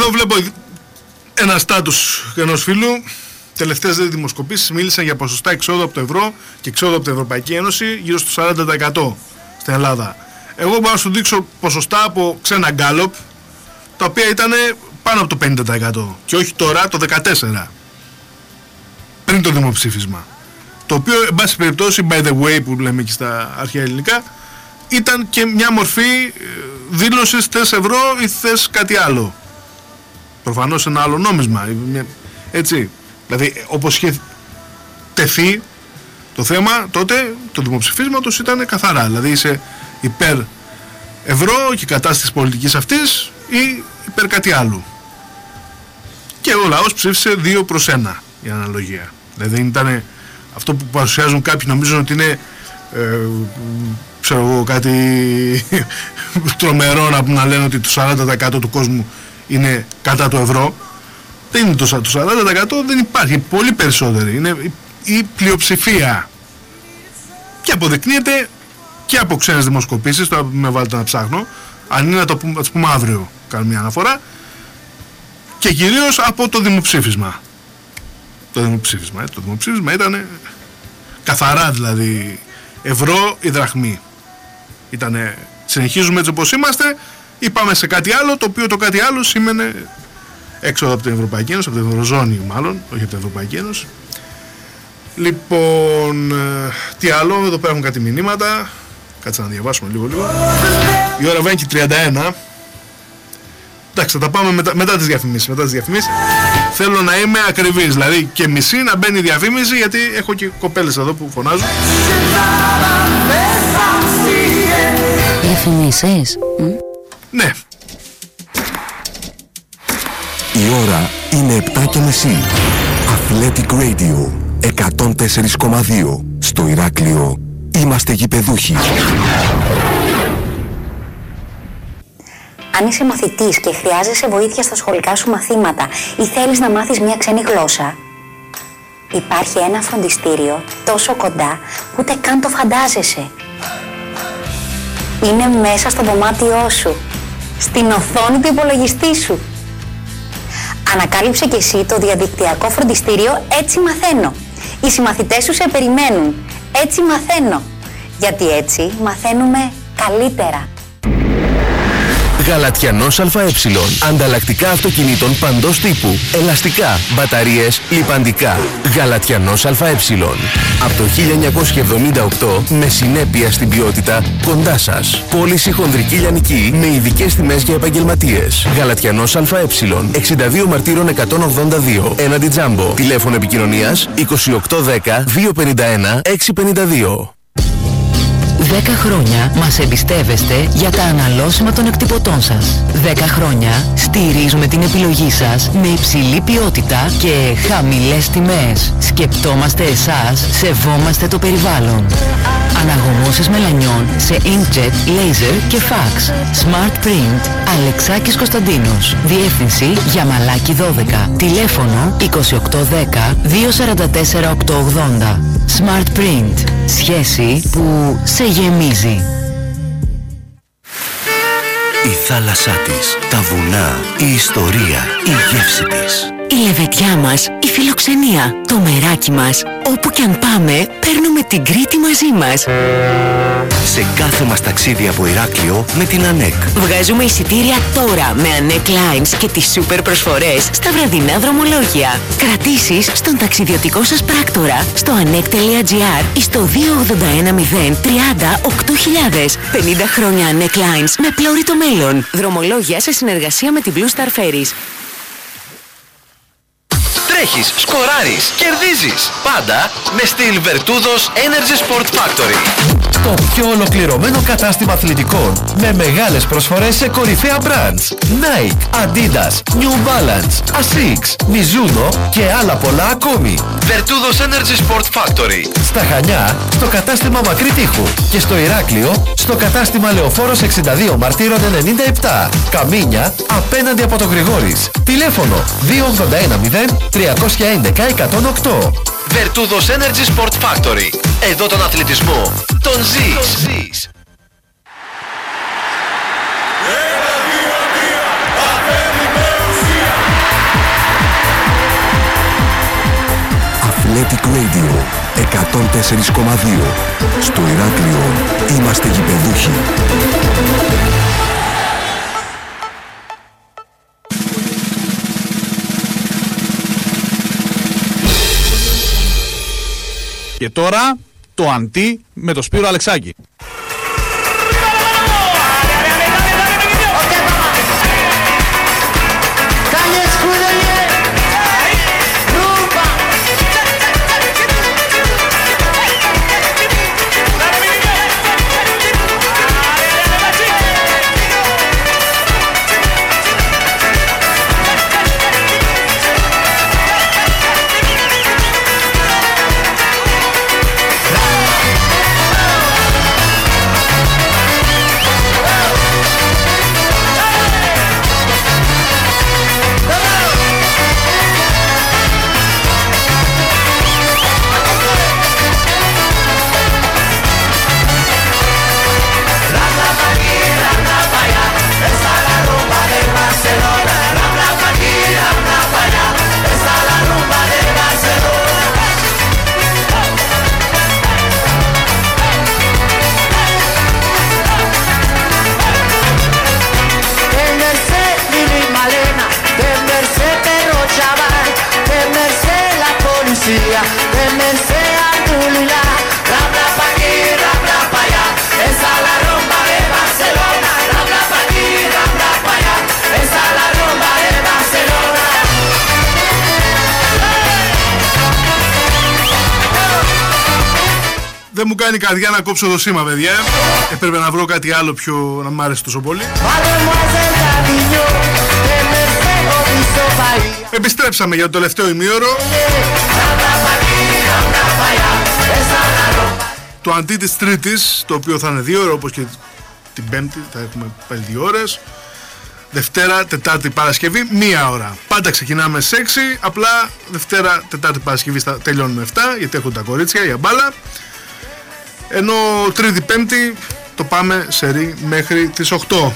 εδώ βλέπω ένα στάτους ενός φίλου. Τελευταίες δε δημοσκοπήσεις μίλησαν για ποσοστά εξόδου από το ευρώ και εξόδου από την Ευρωπαϊκή Ένωση γύρω στο σαράντα τοις εκατό στην Ελλάδα. Εγώ μπορώ να σου δείξω ποσοστά από ξένα γκάλοπ, τα οποία ήταν πάνω από το πενήντα τοις εκατό και όχι τώρα το δεκατέσσερα, πριν το δημοψήφισμα. Το οποίο, εν πάση περιπτώσει, by the way που λέμε και στα αρχαία ελληνικά, ήταν και μια μορφή δήλωσης θες ευρώ ή θες κάτι άλλο. Προφανώς ένα άλλο νόμισμα, έτσι. Δηλαδή, όπως είχε τεθεί το θέμα, τότε το δημοψηφίσματος ήταν καθαρά. Δηλαδή, είσαι υπέρ ευρώ και κατάσταση πολιτικής αυτής ή υπέρ κάτι άλλο. Και ο λαός ψήφισε δύο προς ένα, για αναλογία. Δηλαδή, δεν ήταν αυτό που παρουσιάζουν κάποιοι, νομίζουν ότι είναι ε, ξέρω εγώ, κάτι τρομερό να, να λένε ότι το σαράντα τοις εκατό του κόσμου είναι κατά το ευρώ. Δεν είναι το, το σαράντα τοις εκατό, δεν υπάρχει, πολύ περισσότεροι, είναι η, η πλειοψηφία και αποδεικνύεται και από ξένες δημοσκοπήσεις. Τώρα με βάλετε να ψάχνω, αν είναι να το πούμε, πούμε αύριο κάνω μια αναφορά, και κυρίως από το δημοψήφισμα. Το δημοψήφισμα, ε, το δημοψήφισμα ήταν καθαρά, δηλαδή ευρώ ή δραχμή. Ήτανε, συνεχίζουμε έτσι όπως είμαστε ή πάμε σε κάτι άλλο, το οποίο το κάτι άλλο σήμαινε έξω από την Ευρωπαϊκή Ένωση, από την Ευρωζώνη μάλλον, όχι από την Ευρωπαϊκή Ένωση. Λοιπόν, τι άλλο, εδώ πέρα έχουν κάτι μηνύματα. Κάτσε να διαβάσουμε λίγο λίγο. Η ώρα βαίνει και τριάντα ένα. Εντάξει, θα τα πάμε μετά, μετά τις διαφημίσεις, μετά τις διαφημίσεις. Θέλω να είμαι ακριβής, δηλαδή και μισή να μπαίνει διαφήμιση, γιατί έχω και κοπέλες εδώ που φωνάζουν. Διαφημίσεις? Ναι. Η ώρα είναι επτά και μισή. Athletic Radio εκατόν τέσσερα κόμμα δύο. Στο Ηράκλειο είμαστε γηπεδούχοι. Αν είσαι μαθητής και χρειάζεσαι βοήθεια στα σχολικά σου μαθήματα ή θέλεις να μάθεις μια ξένη γλώσσα, υπάρχει ένα φροντιστήριο τόσο κοντά που ούτε καν το φαντάζεσαι. Είναι μέσα στο δωμάτιό σου, στην οθόνη του υπολογιστή σου. Ανακάλυψε και εσύ το διαδικτυακό φροντιστήριο Έτσι Μαθαίνω. Οι συμμαθητές σου σε περιμένουν. Έτσι Μαθαίνω. Γιατί έτσι μαθαίνουμε καλύτερα. Γαλατιανός ΑΕ. Ανταλλακτικά αυτοκινήτων παντός τύπου. Ελαστικά, μπαταρίες, λιπαντικά. Γαλατιανός ΑΕ. Από το χίλια εννιακόσια εβδομήντα οκτώ με συνέπεια στην ποιότητα κοντά σας. Πώληση χονδρική λιανική με ειδικές τιμές για επαγγελματίες. Γαλατιανός ΑΕ. εξήντα δύο Μαρτύρων εκατόν ογδόντα δύο. Έναντι Τζάμπο. Τηλέφωνο επικοινωνίας είκοσι οκτώ δέκα δύο πενήντα ένα έξι πενήντα δύο. Δέκα χρόνια μας εμπιστεύεστε για τα αναλώσιμα των εκτυπωτών σας. Δέκα χρόνια στηρίζουμε την επιλογή σας με υψηλή ποιότητα και χαμηλές τιμές. Σκεπτόμαστε εσάς, σεβόμαστε το περιβάλλον. Αναγωγώσεις μελανιών σε inkjet, laser και fax. Smart Print, Αλεξάκης Κωνσταντίνος. Διεύθυνση Γιαμαλάκη δώδεκα. Τηλέφωνο είκοσι οκτώ δέκα δύο σαράντα τέσσερα οκτακόσια ογδόντα. Smart Print. Σχέση που σε γεμίζει. Η θάλασσά της, τα βουνά, η ιστορία, η γεύση της. Η λεβεδιά μας, η φιλοξενία, το μεράκι μας. Όπου κι αν πάμε, παίρνουμε την Κρήτη μαζί μας. Σε κάθε μας ταξίδι από Ηράκλειο με την ΑΝΕΚ. Βγάζουμε εισιτήρια τώρα με ΑΝΕΚ Lines και τις σούπερ προσφορές στα βραδινά δρομολόγια. Κρατήσεις στον ταξιδιωτικό σας πράκτορα στο anek.gr ή στο δύο ογδόντα ένα μηδέν τριάντα οκτώ χιλιάδες. πενήντα χρόνια ΑΝΕΚ Lines με πλώρη το μέλλον. Δρομολόγια σε συνεργασία με την Blue Star Ferries. Τρέχεις, σκοράρεις, κερδίζεις. Πάντα με στυλ Vertudos Energy Sport Factory. Το πιο ολοκληρωμένο κατάστημα αθλητικών με μεγάλες προσφορές σε κορυφαία brands. Nike, Adidas, New Balance, Asics, Mizuno και άλλα πολλά ακόμη. Vertudos Energy Sport Factory. Στα Χανιά, στο κατάστημα Μακρύ Τείχου. Και στο Ηράκλειο, στο κατάστημα Λεωφόρος εξήντα δύο Μαρτύρων ενενήντα επτά. Καμίνια, απέναντι από το Γρηγόρης. Τηλέφωνο δύο ογδόντα ένα μηδέν τριακόσια έντεκα εκατόν οκτώ. Vertudos Energy Sport Factory. Εδώ τον αθλητισμό τον ζεις. Athletic Radio εκατόν τέσσερα κόμμα δύο. Στο Ηράκλειο είμαστε γηπεδούχοι. Και τώρα το αντί με το Σπύρο Αλεξάκη. Δεν μου κάνει καρδιά να κόψω το σήμα, παιδιά. Έπρεπε να βρω κάτι άλλο πιο να μ' άρεσε τόσο πολύ. Επιστρέψαμε για το τελευταίο ημίωρο. Το αντί της Τρίτης, το οποίο θα είναι δύο ώρες, όπως και την Πέμπτη θα έχουμε πάλι δύο ώρες. Δευτέρα, Τετάρτη, Παρασκευή, μία ώρα. Πάντα ξεκινάμε σε έξι, απλά Δευτέρα, Τετάρτη, Παρασκευή θα τελειώνουμε εφτά, γιατί έχουν τα κορίτσια για μπάλα. Ενώ Τρίτη, Πέμπτη το πάμε σε ρί μέχρι τις οκτώ.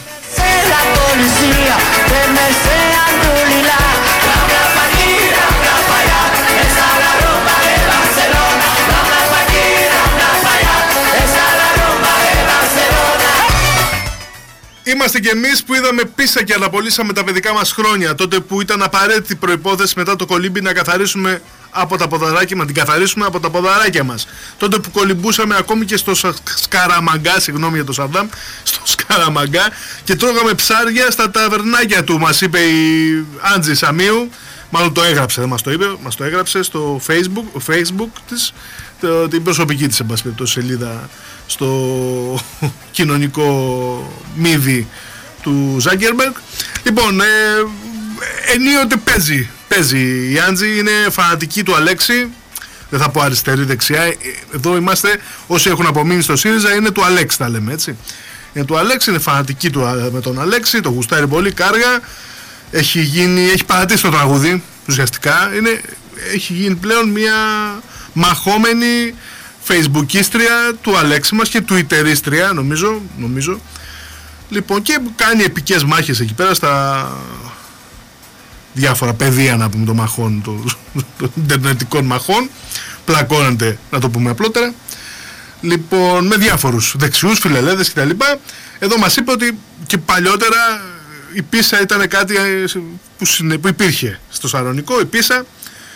Είμαστε κι εμείς που είδαμε πίσα και αναπολύσαμε τα παιδικά μας χρόνια, τότε που ήταν απαραίτητη προϋπόθεση μετά το κολύμπι να καθαρίσουμε από τα ποδαράκια, να την καθαρίσουμε από τα ποδαράκια μας. Τότε που κολυμπούσαμε ακόμη και στο Σκαραμαγκά, συγγνώμη για το Σαντάμ, στο Σκαραμαγκά και τρώγαμε ψάρια στα ταβερνάκια του, μας είπε η Άντζη Σαμίου, μάλλον το έγραψε, δεν μας το είπε, μας το έγραψε στο Facebook, Facebook της, το, την προσωπική της, εν πάση περιπτώσει, σελίδα στο κοινωνικό μύδι του Ζάκερμπεργκ. Λοιπόν, ε, ενίοτε παίζει, παίζει η Άντζη, είναι φανατική του Αλέξη, δεν θα πω αριστερή δεξιά, εδώ είμαστε, όσοι έχουν απομείνει στο ΣΥΡΙΖΑ είναι του Αλέξη, τα λέμε έτσι. Είναι του Αλέξη, είναι φανατική του, με τον Αλέξη, το γουστάρει πολύ, κάργα, έχει γίνει, έχει παρατήσει το τραγούδι, ουσιαστικά, είναι, έχει γίνει πλέον μια μαχόμενη Facebookίστρια του Αλέξη μας και Twitterίστρια, νομίζω, νομίζω. Λοιπόν, και κάνει επικές μάχες εκεί πέρα στα διάφορα πεδία, να πούμε, των μαχών, των, των ιντερνετικών μαχών. Πλακώνεται, να το πούμε απλότερα. Λοιπόν, με διάφορους δεξιούς, φιλελέδες κτλ. Εδώ μας είπε ότι και παλιότερα η πίσα ήταν κάτι που, συνε, που υπήρχε στο Σαρονικό. Η πίσα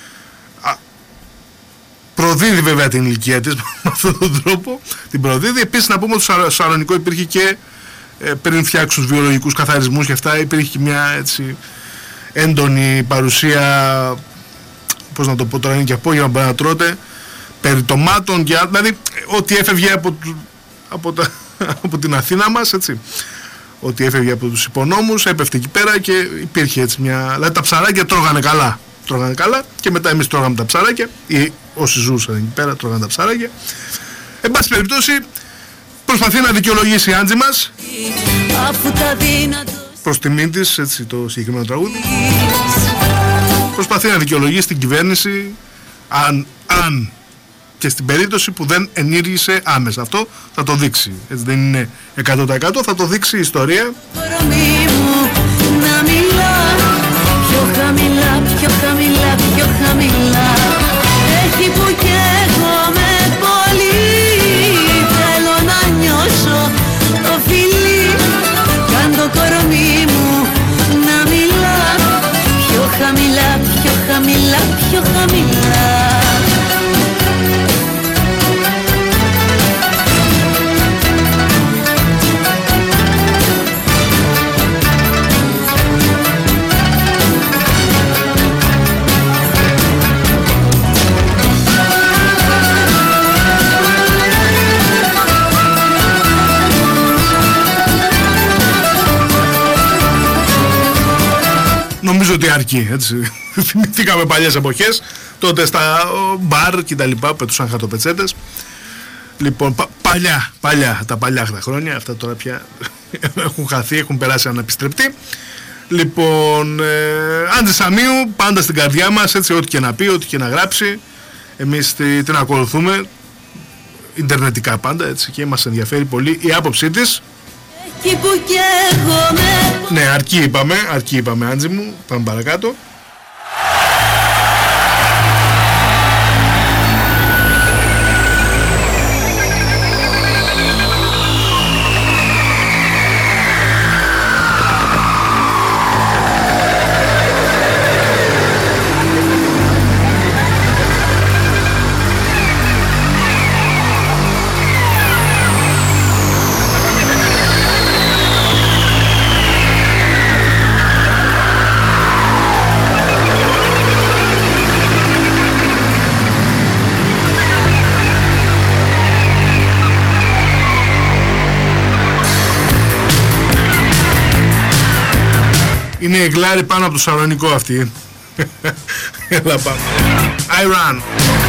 προδίδει βέβαια την ηλικία της με αυτόν τον τρόπο, την προδίδει. Επίσης να πούμε ότι στο Σαρονικό υπήρχε και ε, πριν φτιάξουν τους βιολογικούς καθαρισμούς και αυτά, υπήρχε και μια έτσι έντονη παρουσία, πώς να το πω τώρα, είναι και απόγευμα μπορεί να τρώτε, περί τομάτων και δηλαδή ό,τι έφευγε από, από, τα, από την Αθήνα μας, έτσι, ό,τι έφευγε από τους υπονόμους έπεφτε εκεί πέρα και υπήρχε έτσι μια, δηλαδή τα ψαράκια τρώγανε καλά. Τρώγανε καλά και μετά εμείς τρώγαμε τα ψαράκια, ή όσοι ζούσαν εκεί πέρα τρώγανε τα ψαράκια. Εν πάση περιπτώσει, προσπαθεί να δικαιολογήσει η Άντζη μας προς τιμήν της, έτσι, το συγκεκριμένο τραγούδι. Προσπαθεί να δικαιολογήσει την κυβέρνηση, αν, αν και στην περίπτωση που δεν ενήργησε άμεσα. Αυτό θα το δείξει, έτσι, δεν είναι εκατό τοις εκατό, θα το δείξει η ιστορία. Πιο χαμηλά, πιο χαμηλά, πιο χαμηλά. Έχει αρκεί, έτσι. Θυμηθήκαμε παλιές εποχές, τότε στα μπαρ και τα λοιπά πετούσαν χαρτοπετσέτες. Λοιπόν, πα, παλιά, παλιά, τα παλιά τα χρόνια, αυτά τώρα πια έχουν χαθεί, έχουν περάσει αναπιστρεπτοί. Λοιπόν, ε, Άντζη Σαμίου, πάντα στην καρδιά μας, έτσι, ό,τι και να πει, ό,τι και να γράψει, εμείς την, την ακολουθούμε, ιντερνετικά πάντα, έτσι, και μας ενδιαφέρει πολύ η άποψή της. Ναι, αρκεί είπαμε, αρκεί είπαμε, Άντζη μου, πάμε παρακάτω. Είναι η γλάρη πάνω από το Σαλονικό αυτή. Έλα πάμε. I run.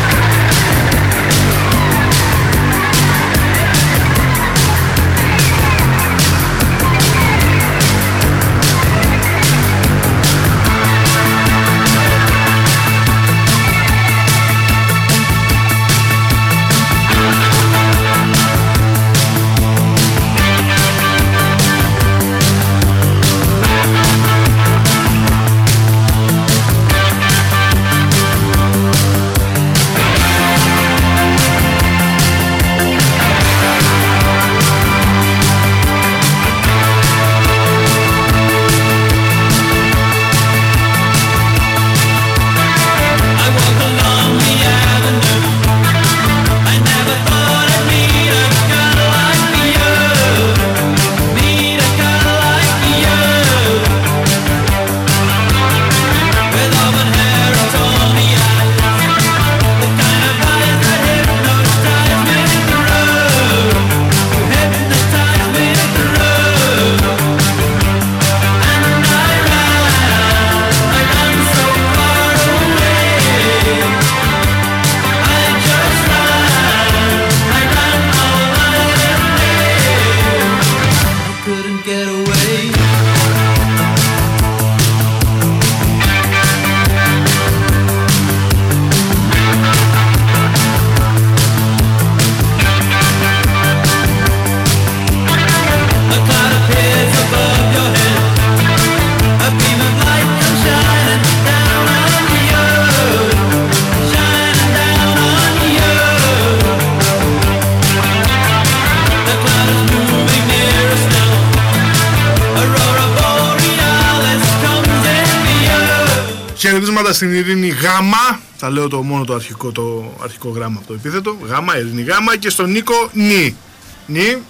Χαιρετίσματα στην Ειρήνη Γάμα. Θα λέω το μόνο το αρχικό, το αρχικό γράμμα από το επίθετο. Γάμα, Ειρήνη Γάμα. Και στον Νίκο Νι. Νι.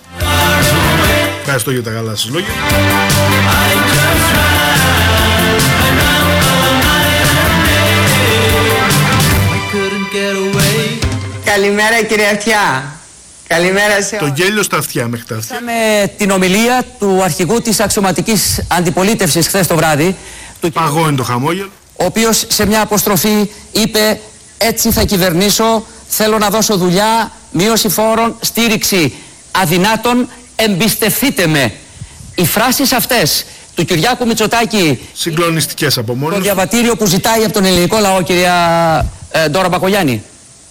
Ευχαριστώ για τα καλά σας λόγια. Καλημέρα κύριε Αυτιά. Καλημέρα σε όλους. Το γέλιο στα αυτιά μέχρι τα αυτιά. Με την ομιλία του αρχηγού της αξιωματικής αντιπολίτευσης χθες το βράδυ. Παγώνει το χαμόγελο. Ο οποίος σε μια αποστροφή είπε: έτσι θα κυβερνήσω, θέλω να δώσω δουλειά, μείωση φόρων, στήριξη αδυνάτων, εμπιστευτείτε με. Οι φράσεις αυτές του Κυριάκου Μητσοτάκη, συγκλονιστικές από μόνος, το διαβατήριο που ζητάει από τον ελληνικό λαό, κυρία ε, Ντόρα Μπακογιάννη.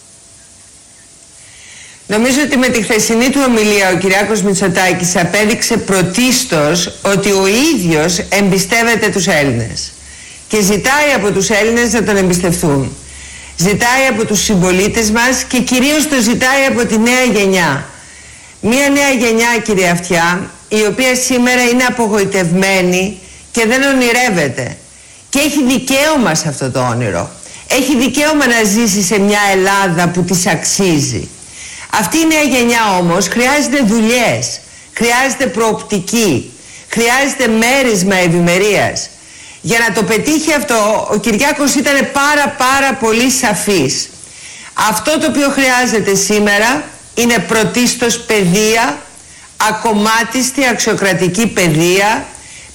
Νομίζω ότι με τη χθεσινή του ομιλία ο Κυριάκος Μητσοτάκης απέδειξε πρωτίστως ότι ο ίδιος εμπιστεύεται τους Έλληνες και ζητάει από τους Έλληνες να τον εμπιστευτούν. Ζητάει από τους συμπολίτες μας και κυρίως το ζητάει από τη νέα γενιά. Μια νέα γενιά, κύριε Αυτιά, η οποία σήμερα είναι απογοητευμένη και δεν ονειρεύεται. Και έχει δικαίωμα σε αυτό το όνειρο. Έχει δικαίωμα να ζήσει σε μια Ελλάδα που της αξίζει. Αυτή η νέα γενιά όμως χρειάζεται δουλειές, χρειάζεται προοπτική, χρειάζεται μέρισμα ευημερίας. Για να το πετύχει αυτό, ο Κυριάκος ήταν πάρα πάρα πολύ σαφής. Αυτό το οποίο χρειάζεται σήμερα είναι πρωτίστως παιδεία, ακομμάτιστη αξιοκρατική παιδεία,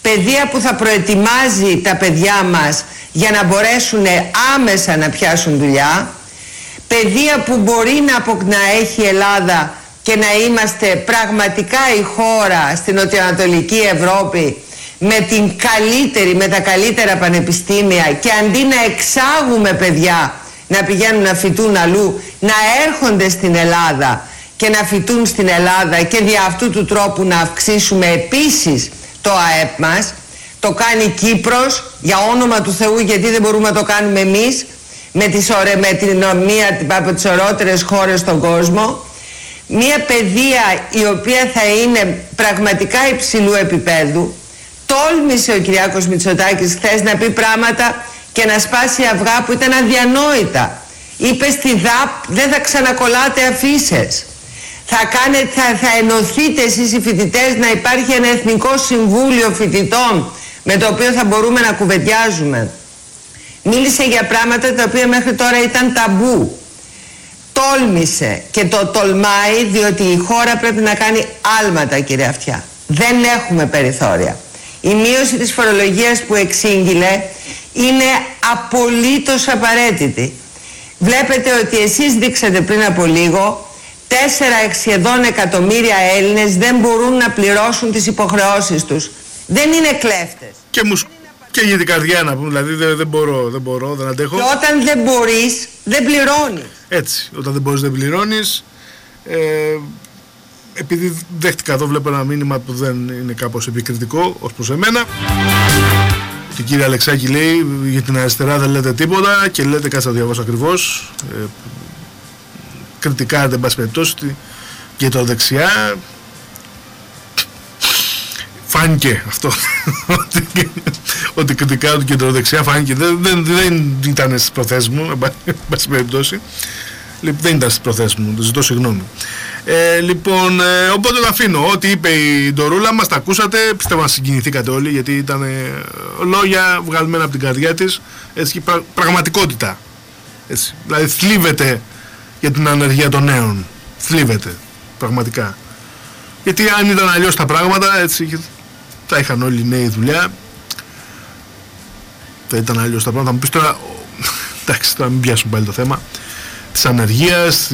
παιδεία που θα προετοιμάζει τα παιδιά μας για να μπορέσουν άμεσα να πιάσουν δουλειά, παιδεία που μπορεί να, απο... να έχει η Ελλάδα και να είμαστε πραγματικά η χώρα στην νοτιοανατολική Ευρώπη με την καλύτερη, με τα καλύτερα πανεπιστήμια, και αντί να εξάγουμε παιδιά να πηγαίνουν να φοιτούν αλλού, να έρχονται στην Ελλάδα και να φοιτούν στην Ελλάδα, και δια αυτού του τρόπου να αυξήσουμε επίσης το ΑΕΠ μας. Το κάνει Κύπρος, για όνομα του Θεού, γιατί δεν μπορούμε να το κάνουμε εμείς, με, τις ωρε, με την μία από τις ωραιότερες χώρες στον κόσμο. Μια παιδεία η οποία θα είναι πραγματικά υψηλού επίπεδου. Τόλμησε ο Κυριάκος Μητσοτάκης χθες να πει πράγματα και να σπάσει αυγά που ήταν αδιανόητα. Είπε στη ΔΑΠ, δεν θα ξανακολλάτε αφίσες. Θα, κάνετε, θα, θα ενωθείτε εσείς οι φοιτητές, να υπάρχει ένα εθνικό συμβούλιο φοιτητών με το οποίο θα μπορούμε να κουβεντιάζουμε. Μίλησε για πράγματα τα οποία μέχρι τώρα ήταν ταμπού. Τόλμησε και το τολμάει, διότι η χώρα πρέπει να κάνει άλματα, κύριε Αυτιά. Δεν έχουμε περιθώρια. Η μείωση της φορολογίας που εξήγηλε είναι απολύτως απαραίτητη. Βλέπετε ότι εσείς δείξατε πριν από λίγο τέσσερα σχεδόν εκατομμύρια Έλληνες δεν μπορούν να πληρώσουν τις υποχρεώσεις τους. Δεν είναι κλέφτες. Και μου καίγει την καρδιά να πούμε, δηλαδή δεν, δεν μπορώ, δεν μπορώ, δεν αντέχω. Και όταν δεν μπορείς, δεν πληρώνεις. Έτσι, όταν δεν μπορείς δεν πληρώνεις. Ε, επειδή δέχτηκα εδώ, βλέπω ένα μήνυμα που δεν είναι κάπως επικριτικό ως προς εμένα. Την κύριε Αλεξάκη λέει, για την αριστερά δεν λέτε τίποτα και λέτε, κάτσε να διαβάσω ακριβώς, ε, κριτικά δεν πας περιπτώσει και το δεξιά. Φάνηκε αυτό ότι, ότι κριτικά του κεντροδεξιά φάνηκε, δεν, δεν, δεν ήταν στις προθέσεις μου, εν πάση περιπτώσει, δεν ήταν στις προθέσεις μου, το ζητώ συγγνώμη. Ε, λοιπόν, ε, οπότε το αφήνω. Ό,τι είπε η Ντορούλα μας, τα ακούσατε, πιστεύω να συγκινηθήκατε όλοι, γιατί ήταν ε, λόγια βγαλμένα από την καρδιά της, έτσι, πρα, πραγματικότητα, έτσι, δηλαδή θλίβεται για την ανεργία των νέων, θλίβεται πραγματικά, γιατί αν ήταν αλλιώς τα πράγματα, έτσι, θα είχαν όλοι οι νέοι δουλειά, θα ήταν αλλιώς τα πράγματα. Θα μου πεις τώρα, εντάξει, τώρα μην πιάσουμε πάλι το θέμα της ανεργίας,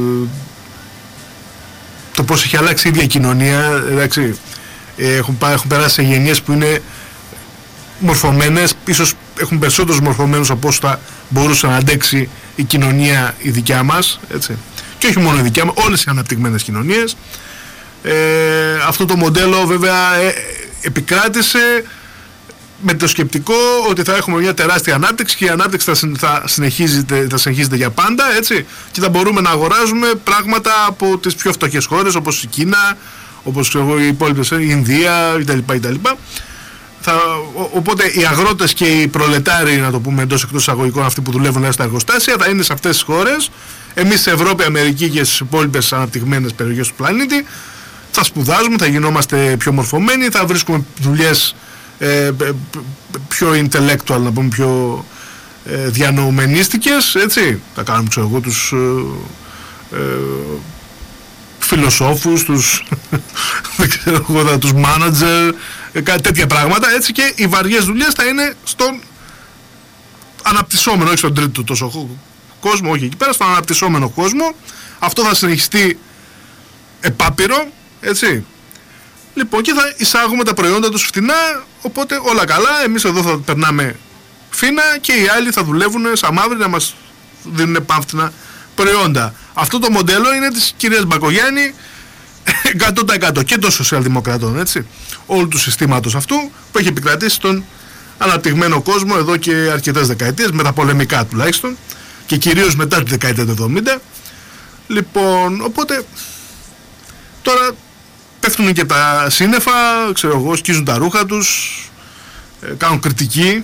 το πώς έχει αλλάξει η ίδια η κοινωνία, εντάξει, έχουν, έχουν περάσει σε γενιές που είναι μορφωμένες, ίσως έχουν περισσότερους μορφωμένους από όσο θα μπορούσε να αντέξει η κοινωνία η δικιά μας, έτσι, και όχι μόνο η δικιά μας, όλες οι αναπτυγμένες κοινωνίες. Ε, αυτό το μοντέλο βέβαια ε, επικράτησε με το σκεπτικό ότι θα έχουμε μια τεράστια ανάπτυξη και η ανάπτυξη θα, θα, συνεχίζεται, θα συνεχίζεται για πάντα, έτσι, και θα μπορούμε να αγοράζουμε πράγματα από τις πιο φτωχές χώρες όπως η Κίνα, όπως εγώ, οι υπόλοιπες, η Ινδία κτλ. Θα, ο, οπότε οι αγρότες και οι προλετάροι, να το πούμε εντός εκτός εισαγωγικών, αυτοί που δουλεύουν στα εργοστάσια, θα είναι σε αυτές τις χώρες. Εμείς σε Ευρώπη, Αμερική και στις υπόλοιπες αναπτυγμένες περιοχές του πλανήτη θα σπουδάζουμε, θα γινόμαστε πιο μορφωμένοι, θα βρίσκουμε δουλειές ε, πιο intellectual, να πούμε, πιο ε, διανοουμενίστικες, έτσι. Θα κάνουμε, ξέρω εγώ, τους ε, ε, φιλοσόφους, τους, δεν ξέρω εγώ, τους manager, ε, κάτι τέτοια πράγματα, έτσι, και οι βαριές δουλειές θα είναι στον αναπτυσσόμενο, όχι στον τρίτο τόσο κόσμο, όχι εκεί πέρα, στον αναπτυσσόμενο κόσμο. Αυτό θα συνεχιστεί επάπειρο, έτσι. Λοιπόν, και θα εισάγουμε τα προϊόντα τους φτηνά, οπότε όλα καλά, εμείς εδώ θα περνάμε φίνα και οι άλλοι θα δουλεύουν σαν μαύροι να μας δίνουν πάμφτινα προϊόντα. Αυτό το μοντέλο είναι της κυρίας Μπακογιάννη εκατό τοις εκατό και των σοσιαλδημοκρατών, έτσι, όλου του συστήματος αυτού που έχει επικρατήσει στον αναπτυγμένο κόσμο εδώ και αρκετές δεκαετίες, μεταπολεμικά τουλάχιστον, και κυρίως μετά τη δεκαετία του εβδομήντα. Λοιπόν, οπότε τώρα πέφτουν και τα σύννεφα, ξέρω εγώ, σκίζουν τα ρούχα τους, ε, κάνουν κριτική,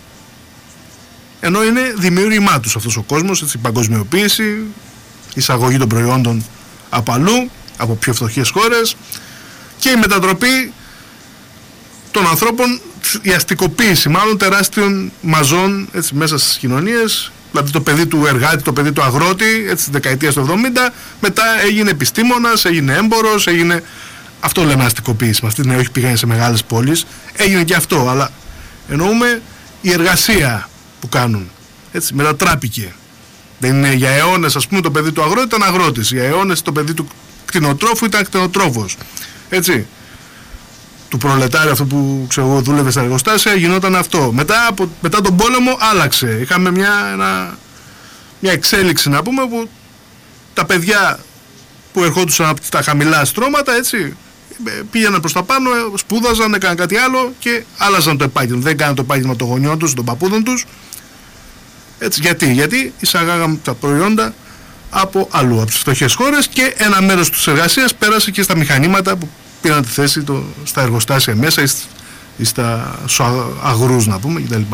ενώ είναι δημιούργημά τους αυτός ο κόσμος, έτσι, η παγκοσμιοποίηση, εισαγωγή των προϊόντων από αλλού, από πιο φτωχές χώρες, και η μετατροπή των ανθρώπων, η αστικοποίηση μάλλον τεράστιων μαζών, έτσι, μέσα στις κοινωνίες. Δηλαδή το παιδί του εργάτη, το παιδί του αγρότη, έτσι, της δεκαετίας του εβδομήντα, μετά έγινε επιστήμονας, έγινε έμπορος, έγινε Αυτό λέμε αστικοποίηση. Με αυτή την όχι πήγανε σε μεγάλες πόλεις. Έγινε και αυτό, αλλά εννοούμε η εργασία που κάνουν. Έτσι, μετατράπηκε. Δεν είναι για αιώνες, ας πούμε, το παιδί του αγρότη ήταν αγρότης. Για αιώνες το παιδί του κτηνοτρόφου ήταν κτηνοτρόφος. Έτσι. Του προλετάριου αυτό που ξέρω εγώ δούλευε στα εργοστάσια γινόταν αυτό. Μετά, από, μετά τον πόλεμο άλλαξε. Είχαμε μια, ένα, μια εξέλιξη να πούμε που τα παιδιά που ερχόντουσαν από τα χαμηλά στρώματα, έτσι, πήγαιναν προς τα πάνω, σπούδαζαν, έκαναν κάτι άλλο και άλλαζαν το επάγγελμα. Δεν έκαναν το επάγγελμα των γονιών τους, των παππούδων τους. Έτσι, γιατί, γιατί εισαγάγαμε τα προϊόντα από αλλού, από τις φτωχές χώρες, και ένα μέρος της εργασίας πέρασε και στα μηχανήματα που πήραν τη θέση το, στα εργοστάσια μέσα ή, ή στα αγρούς, να πούμε, κτλ.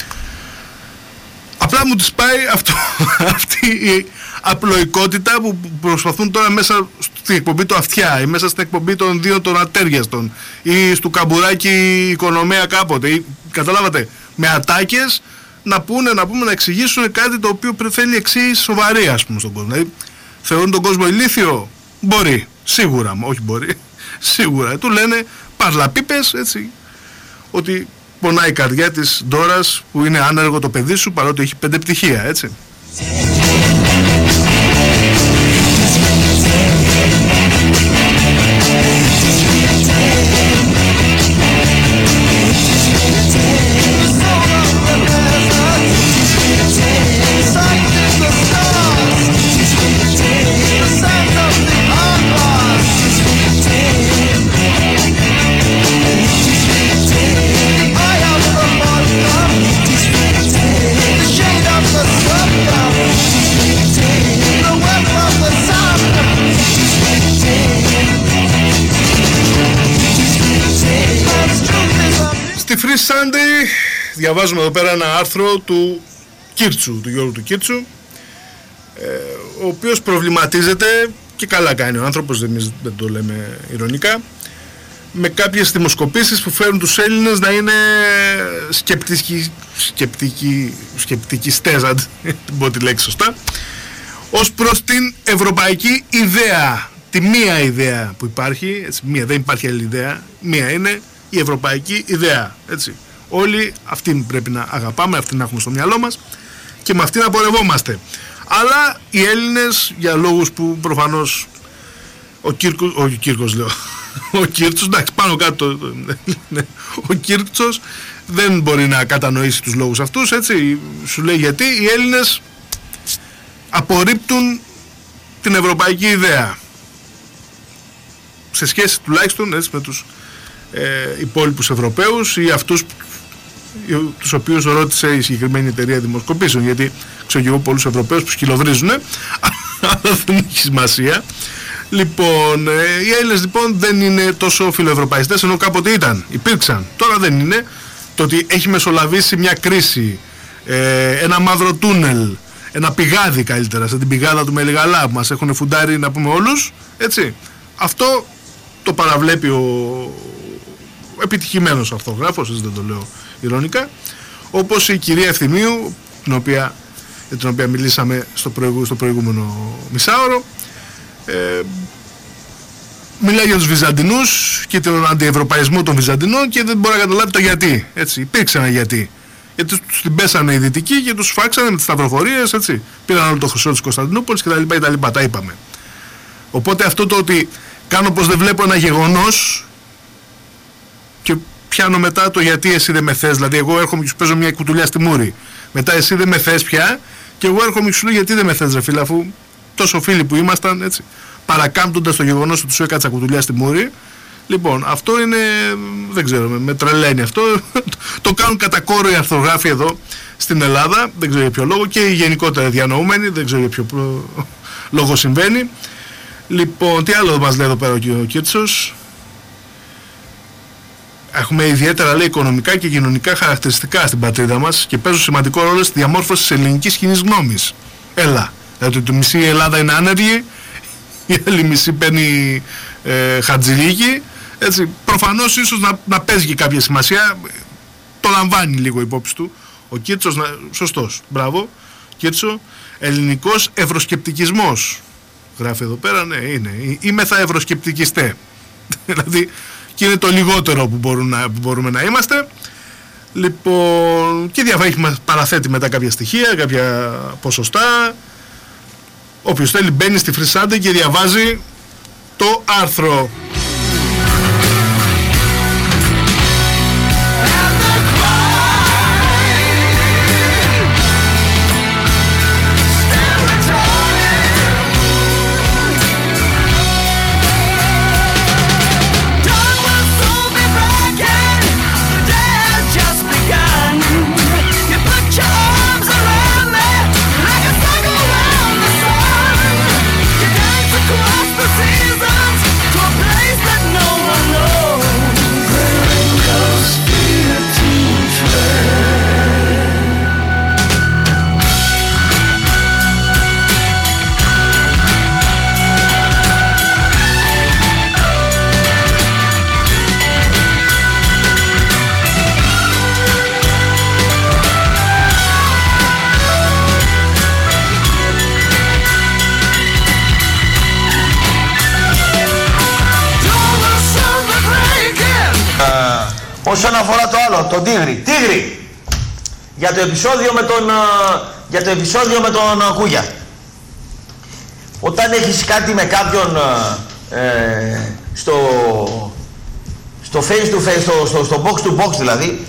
Απλά μου τις πάει αυτό, αυτή η απλοϊκότητα που προσπαθούν τώρα μέσα στην εκπομπή του Αυτιά ή μέσα στην εκπομπή των δύο των Ατέριαστων ή στο Καμπουράκι Οικονομία κάποτε, ή, καταλάβατε, με ατάκες να πούνε, να πούμε, να εξηγήσουν κάτι το οποίο θέλει εξήγηση σοβαρή, ας πούμε, στον κόσμο. Δηλαδή, θεωρούν τον κόσμο ηλίθιο? Μπορεί, σίγουρα, όχι μπορεί, σίγουρα. Του λένε παρλαπίπες, έτσι, ότι πονάει η καρδιά της Ντόρας που είναι άνεργο το παιδί σου παρότι έχει πέντε πτυχία, έτσι. Στη Free Sunday διαβάζουμε εδώ πέρα ένα άρθρο του Κίρτσου, του Γιώργου του Κίρτσου, ε, ο οποίος προβληματίζεται, και καλά κάνει ο άνθρωπος, εμείς δεν το λέμε ηρωνικά, με κάποιες δημοσκοπήσεις που φέρουν τους Έλληνες να είναι σκεπτικοί, σκεπτικοί, σκεπτικιστές, αν την πω τη λέξη σωστά, ως προς την ευρωπαϊκή ιδέα, τη μία ιδέα που υπάρχει, έτσι, μία, δεν υπάρχει άλλη ιδέα, μία είναι η ευρωπαϊκή ιδέα, έτσι. Όλοι αυτήν πρέπει να αγαπάμε, αυτήν να έχουμε στο μυαλό μας και με αυτήν να πορευόμαστε. Αλλά οι Έλληνες, για λόγους που προφανώς ο Κύρκος, ο Κύρκος λέω, ο Κίρτσος, εντάξει, πάνω κάτω, ο Κίρτσος δεν μπορεί να κατανοήσει τους λόγους αυτούς, έτσι. Σου λέει γιατί οι Έλληνες απορρίπτουν την ευρωπαϊκή ιδέα σε σχέση τουλάχιστον, έτσι, με τους ε, υπόλοιπους Ευρωπαίους ή αυτούς τους οποίους ρώτησε η συγκεκριμένη εταιρεία δημοσκοπήσεων, γιατί ξέρω και εγώ πολλούς Ευρωπαίους που σκυλοδρίζουν, αλλά δεν έχει σημασία. Λοιπόν, ε, οι Έλληνες λοιπόν δεν είναι τόσο φιλοευρωπαϊστές, ενώ κάποτε ήταν, υπήρξαν, τώρα δεν είναι. Το ότι έχει μεσολαβήσει μια κρίση, ε, ένα μαύρο τούνελ, ένα πηγάδι καλύτερα, σαν την πηγάδα του Μελιγαλά που μας έχουν φουντάρει, να πούμε, όλους, έτσι, αυτό το παραβλέπει ο, ο επιτυχημένος αρθρογράφος, δεν το λέω ηρωνικά, όπως η κυρία Ευθυμίου, την οποία, για την οποία μιλήσαμε στο, προηγου, στο προηγούμενο μισάωρο. ε, Μιλάει για τους Βυζαντινούς και τον αντιευρωπαϊσμό των Βυζαντινών και δεν μπορεί να καταλάβει το γιατί, έτσι. Υπήρξε ένα γιατί. Γιατί τους την πέσανε οι Δυτικοί και τους φάξανε με τις σταυροφορίες, έτσι. Πήραν όλο το χρυσό της Κωνσταντινούπολης κτλ, κτλ. Τα είπαμε. Οπότε αυτό το ότι κάνω πως δεν βλέπω ένα γεγονός και πιάνω μετά το γιατί εσύ δεν με θες, δηλαδή εγώ έρχομαι και σου παίζω μια κουτουλιά στη μούρη. Μετά εσύ δεν με θες πια και εγώ έρχομαι και σου λέω γιατί δεν με θες, ρε φίλε, αφού τόσο φίλοι που ήμασταν, έτσι. Παρακάμπτοντας το γεγονός ότι σου έκατσα κουτουλιά στη μούρη. Λοιπόν, αυτό είναι, δεν ξέρω, με τρελαίνει αυτό. Το κάνουν κατά κόρο οι αρθρογράφοι εδώ στην Ελλάδα, δεν ξέρω για ποιο λόγο, και οι γενικότερα διανοούμενοι, δεν ξέρω για ποιο λόγο συμβαίνει. Λοιπόν, τι άλλο μας λέει εδώ πέρα ο Κίρτσος? Έχουμε ιδιαίτερα, λέει, οικονομικά και κοινωνικά χαρακτηριστικά στην πατρίδα μας και παίζουν σημαντικό ρόλο στη διαμόρφωση της ελληνικής κοινής γνώμης. Έλα, δηλαδή το μισή η Ελλάδα είναι άνεργη, η άλλη μισή παίρνει ε, χατζηλίκι, έτσι. Προφανώς ίσως να, να παίζει και κάποια σημασία, το λαμβάνει λίγο υπόψη του ο Κίρτσος, να, σωστός, μπράβο Κίρτσο. Ελληνικός ευρωσκεπτικισμός, γράφει εδώ πέρα, ναι, είναι, είμαι θα ευρωσκεπτικιστέ, Δηλαδή, και είναι το λιγότερο που, μπορούν να, που μπορούμε να είμαστε. Λοιπόν, και διαφάγει μας παραθέτει μετά κάποια στοιχεία, κάποια ποσοστά. Όποιος θέλει μπαίνει στη Free Sunday και διαβάζει το άρθρο. Όσον αφορά το άλλο, τον Τίγρη. Τίγρη! Για το επεισόδιο με τον, για το επεισόδιο με τον Κούγια. Όταν έχεις κάτι με κάποιον ε, στο, στο face to face, στο, στο, στο box to box δηλαδή,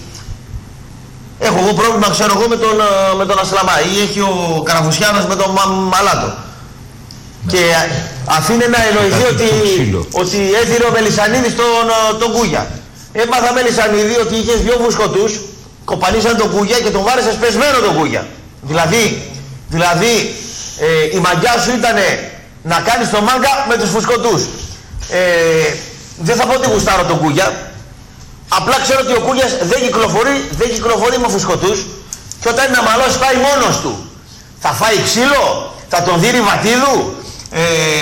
έχω εγώ πρόβλημα, ξέρω εγώ, με τον, με τον Ασλαμά ή έχει ο Καραβουσιάνος με τον Μα, Μαλάτο. Ναι. Και αφήνει να εννοηθεί ότι, ότι έδιρε ο Μελισσανίδης τον, τον Κούγια. Έμαθα Μελισσανίδη ότι είχες δυο βουσκωτούς, κοπανίσαν τον Κούγια και τον βάρεσες πεσμένο τον Κούγια. Δηλαδή, δηλαδή ε, η μαγιά σου ήταν να κάνεις το μάγκα με τους φουσκωτούς. Ε, δεν θα πω ότι γουστάρω τον Κούγια, απλά ξέρω ότι ο Κούγιας δεν κυκλοφορεί, δεν κυκλοφορεί με φουσκωτούς και όταν είναι αμαλός πάει μόνος του. Θα φάει ξύλο, θα τον δει ρηβατίδου, ε,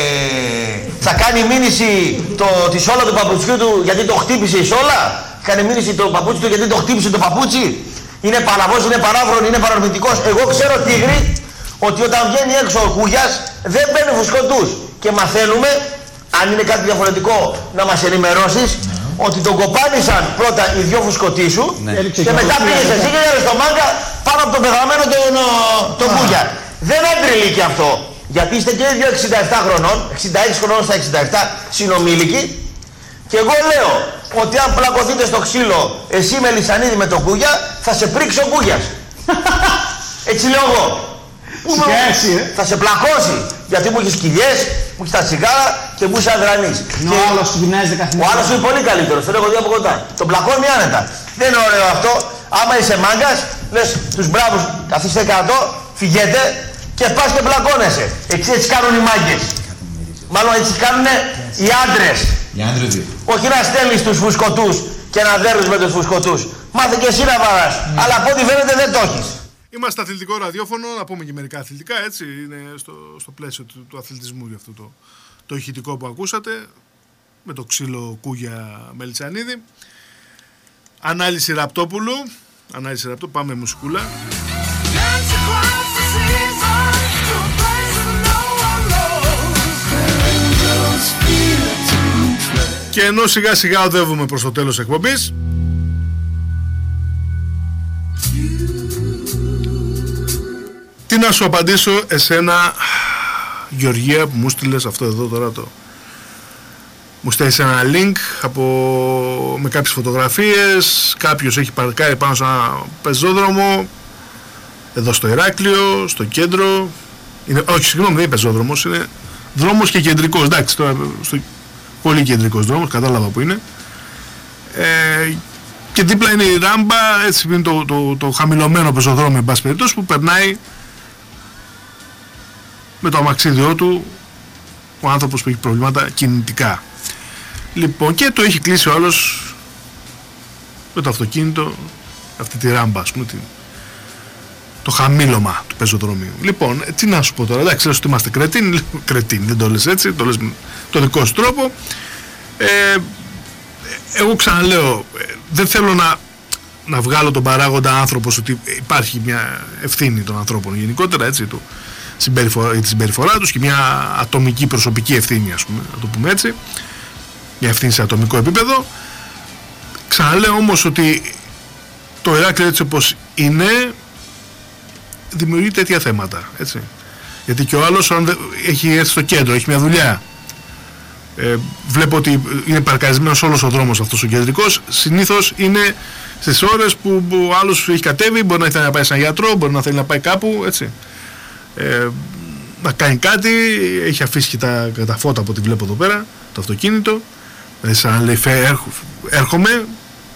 θα κάνει μήνυση το, τη σόλα του παπουτσιού του γιατί το χτύπησε η σόλα, κάνει μήνυση το παπούτσι του γιατί το χτύπησε το παπούτσι, είναι παραβός, είναι παράβρον, είναι παρορμητικός. Εγώ ξέρω, Τίγρη, ότι όταν βγαίνει έξω ο Κούγιας δεν μπαίνει φουσκωτούς και μαθαίνουμε, αν είναι κάτι διαφορετικό να μας ενημερώσεις, ναι, ότι τον κοπάνισαν πρώτα οι δυο φουσκωτοί σου, ναι, και μετά πήγες εσύ και έλεγες στο μάγκα πάνω από τον πεθαμένο τον, τον Κούγια. Δεν άντριλει και αυτό. Γιατί είστε και οι δύο εξήντα επτά χρονών, εξήντα έξι χρονών στα εξήντα επτά συνομήλικοι, και εγώ λέω ότι αν πλακωθείτε στο ξύλο εσύ Μελισσανίδη με τον Κούγια, θα σε πρίξει ο Κούγιας. Έτσι λέω εγώ. Σχέση, ε. Θα σε πλακώσει, γιατί μου έχεις κοιλιές, μου έχεις τα τσιγάρα και μου είσαι αδρανής. Και ο άλλος του γυμνάζει καθημερινά. Ο άλλος είναι πολύ καλύτερος, τον έχω δει από κοντά. Τον πλακώνει άνετα. Δεν είναι ωραίο αυτό. Άμα είσαι μάγκας, λες τους μπράβους, καθίστε κάτω, φυγέτε και πας και πλακώνεσαι. Έτσι, έτσι κάνουν οι μάγκες. Μάλλον έτσι κάνουν οι άντρες. Οι άντρες δύο. Όχι να στέλνεις τους φουσκωτούς και να δέρνεις με τους φουσκωτούς. Μάθε και εσύ να βαράς. Mm. Αλλά από ό,τι φαίνεται δεν το έχεις. Είμαστε αθλητικό ραδιόφωνο, να πούμε και μερικά αθλητικά, έτσι, είναι στο, στο πλαίσιο του, του αθλητισμού για αυτό το, το ηχητικό που ακούσατε, με το ξύλο Κούγια Μελισσανίδη. Ανάλυση Ραπτόπουλου, ανάλυση Ραπτόπουλου, πάμε μουσικούλα. Και ενώ σιγά σιγά οδεύουμε προς το τέλος εκπομπής, τι να σου απαντήσω εσένα, Γεωργία, που μου στείλες αυτό εδώ τώρα το... Μου στέλνεις ένα link από... με κάποιες φωτογραφίες, κάποιος έχει παρκάρει πάνω σε ένα πεζόδρομο, εδώ στο Ηράκλειο, στο κέντρο. Είναι... Όχι, συγγνώμη, δεν είναι πεζόδρομος, είναι δρόμος και κεντρικός, εντάξει, τώρα, στο... πολύ κεντρικός δρόμος, κατάλαβα που είναι. Ε... Και δίπλα είναι η ράμπα, έτσι είναι το, το, το χαμηλωμένο πεζοδρόμιο, εν πάση περιπτώσει, που περνάει με το αμαξίδιό του ο άνθρωπος που έχει προβλήματα κινητικά. Λοιπόν, και το έχει κλείσει ο άλλος με το αυτοκίνητο, αυτή τη ράμπα, ας πούμε, το χαμήλωμα του πεζοδρομίου. Λοιπόν, τι να σου πω τώρα, εντάξει, λες ότι είμαστε κρετίνοι, κρετίνοι, δεν το λες έτσι, το λες με το δικό σου τρόπο. Ε, εγώ ξαναλέω, δεν θέλω να, να βγάλω τον παράγοντα άνθρωπος ότι υπάρχει μια ευθύνη των ανθρώπων γενικότερα, έτσι, του, συμπεριφορά, τη συμπεριφορά τους και μια ατομική προσωπική ευθύνη, ας πούμε, να το πούμε έτσι, μια ευθύνη σε ατομικό επίπεδο. Ξαναλέω όμως ότι το Ηράκλειο έτσι όπως είναι δημιουργεί τέτοια θέματα, έτσι. Γιατί και ο άλλος αν έχει έρθει στο κέντρο, έχει μια δουλειά, ε, βλέπω ότι είναι παρκαρισμένος όλος ο δρόμος αυτός ο κεντρικός, συνήθως είναι στις ώρες που, που ο άλλος έχει κατέβει, μπορεί να θέλει να πάει σε έναν γιατρό, μπορεί να θέλει να πάει κάπου, έτσι, ε, να κάνει κάτι, έχει αφήσει και τα, τα φώτα από ό,τι βλέπω εδώ πέρα, το αυτοκίνητο, δηλαδή σαν να λέει έρχομαι.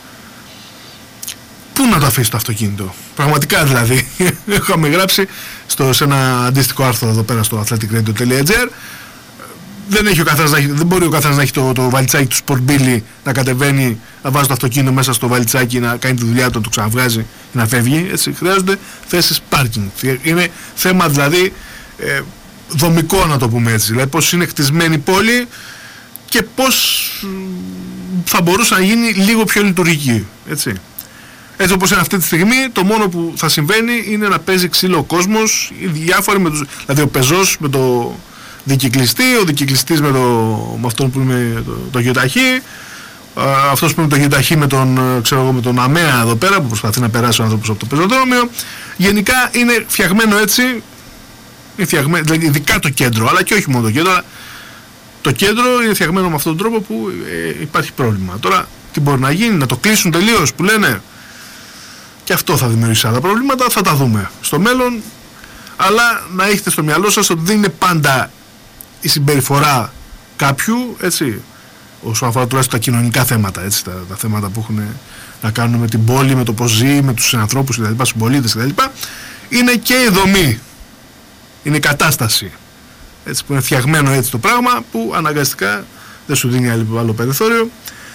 Πού να το αφήσει το αυτοκίνητο, πραγματικά δηλαδή. Είχαμε γράψει στο, σε ένα αντίστοιχο άρθρο εδώ πέρα στο athletic radio dot gr. Δεν, έχει ο καθένας να έχει, δεν μπορεί ο καθένας να έχει το, το βαλιτσάκι του Sport Billy, να κατεβαίνει, να βάζει το αυτοκίνητο μέσα στο βαλιτσάκι, να κάνει τη δουλειά του, να το ξαναβγάζει και να φεύγει. Έτσι. Χρειάζονται θέσεις parking. Είναι θέμα δηλαδή ε, δομικό, να το πούμε έτσι. Δηλαδή πώς είναι χτισμένη η πόλη και πώς θα μπορούσε να γίνει λίγο πιο λειτουργική. Έτσι. Έτσι όπως είναι αυτή τη στιγμή, το μόνο που θα συμβαίνει είναι να παίζει ξύλο ο κόσμος, οι διάφοροι με τους, δηλαδή ο πεζός με το δικυκλιστή, ο δικυκλιστής με, το, με αυτόν που είναι το, το γεωταχή, αυτός που είναι το γεωταχή με τον, ξέρω εγώ, με τον αμαία εδώ πέρα που προσπαθεί να περάσει ο άνθρωπος από το πεζοδρόμιο. Γενικά είναι φτιαγμένο έτσι, είναι φτιαγμένο, δηλαδή ειδικά το κέντρο, αλλά και όχι μόνο το κέντρο, αλλά το κέντρο είναι φτιαγμένο με αυτόν τον τρόπο που ε, υπάρχει πρόβλημα. Τώρα τι μπορεί να γίνει, να το κλείσουν τελείως που λένε. Και αυτό θα δημιουργήσει άλλα προβλήματα, θα τα δούμε στο μέλλον. Αλλά να έχετε στο μυαλό σας ότι δεν είναι πάντα η συμπεριφορά κάποιου, έτσι, όσον αφορά τουλάχιστον τα κοινωνικά θέματα, έτσι, τα, τα θέματα που έχουν να κάνουν με την πόλη, με το πώς ζει, με τους συνανθρώπους κτλ., συμπολίτες κτλ. Είναι και η δομή, είναι η κατάσταση, έτσι, που είναι φτιαγμένο έτσι το πράγμα, που αναγκαστικά δεν σου δίνει άλλο περιθώριο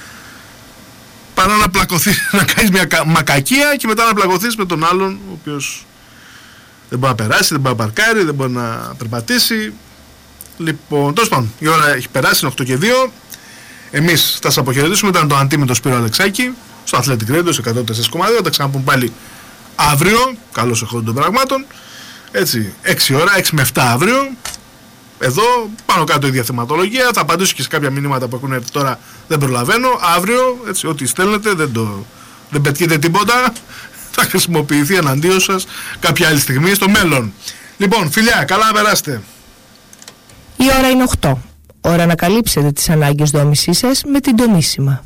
παρά να πλακωθείς, να κάνεις μια μακακία και μετά να πλακωθείς με τον άλλον ο οποίος δεν μπορεί να περάσει, δεν μπορεί να παρκάρει, δεν μπορεί να περπατήσει. Λοιπόν, τέλος πάντων, η ώρα έχει περάσει, είναι οκτώ και δύο. Εμείς θα σας αποχαιρετήσουμε, ήταν το Αντί με τον Σπύρο Αλεξάκη στο Athletic Radio, σε εκατόν τέσσερα κόμμα δύο. Θα τα ξαναπούμε πάλι αύριο, καλώς εχόντων των πραγμάτων, έτσι, έξι ώρα, έξι με επτά αύριο. Εδώ, πάνω κάτω η ίδια θεματολογία. Θα απαντήσω και σε κάποια μηνύματα που έχουν έρθει τώρα, δεν προλαβαίνω. Αύριο, έτσι, ό,τι στέλνετε, δεν, το, δεν πετύχετε τίποτα. Θα χρησιμοποιηθεί εναντίον σας κάποια άλλη στιγμή στο μέλλον. Λοιπόν, φιλιά, καλά να περάσετε. Η ώρα είναι οκτώ. Ώρα να καλύψετε τις ανάγκες δόμησής σας με την Ντομίσιμα.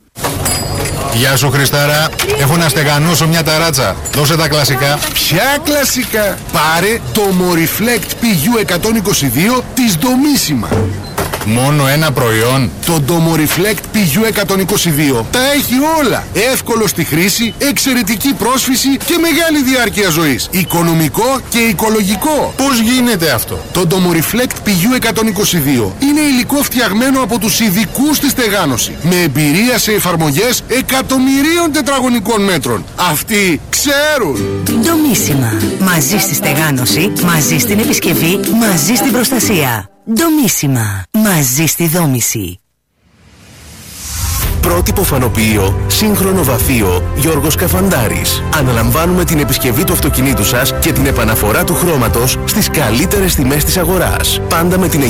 Γεια σου Χριστάρα, έχω να στεγανώσω μια ταράτσα. Δώσε τα κλασικά. Ποια κλασικά? Πάρε το Moriflect πι γιου εκατόν είκοσι δύο της Ντομίσιμα. Μόνο ένα προϊόν? Το Domoriflect πι γιου εκατόν είκοσι δύο τα έχει όλα. Εύκολο στη χρήση, εξαιρετική πρόσφυση και μεγάλη διάρκεια ζωής. Οικονομικό και οικολογικό. Πώς γίνεται αυτό? Το Domoriflect πι γιου εκατόν είκοσι δύο είναι υλικό φτιαγμένο από τους ειδικούς στη στεγάνωση, με εμπειρία σε εφαρμογές εκατομμυρίων τετραγωνικών μέτρων. Αυτοί ξέρουν. Ντομίσιμα. Μαζί στη στεγάνωση, μαζί στην επισκευή, μαζί στην προστασία. Ντομίσιμα. Μαζί στη δόμηση. Πρότυπο φανοποιείο, σύγχρονο βαφείο, Γιώργος Καφαντάρης. Αναλαμβάνουμε την επισκευή του αυτοκινήτου σας και την επαναφορά του χρώματος στις καλύτερες τιμές της αγοράς. Πάντα με την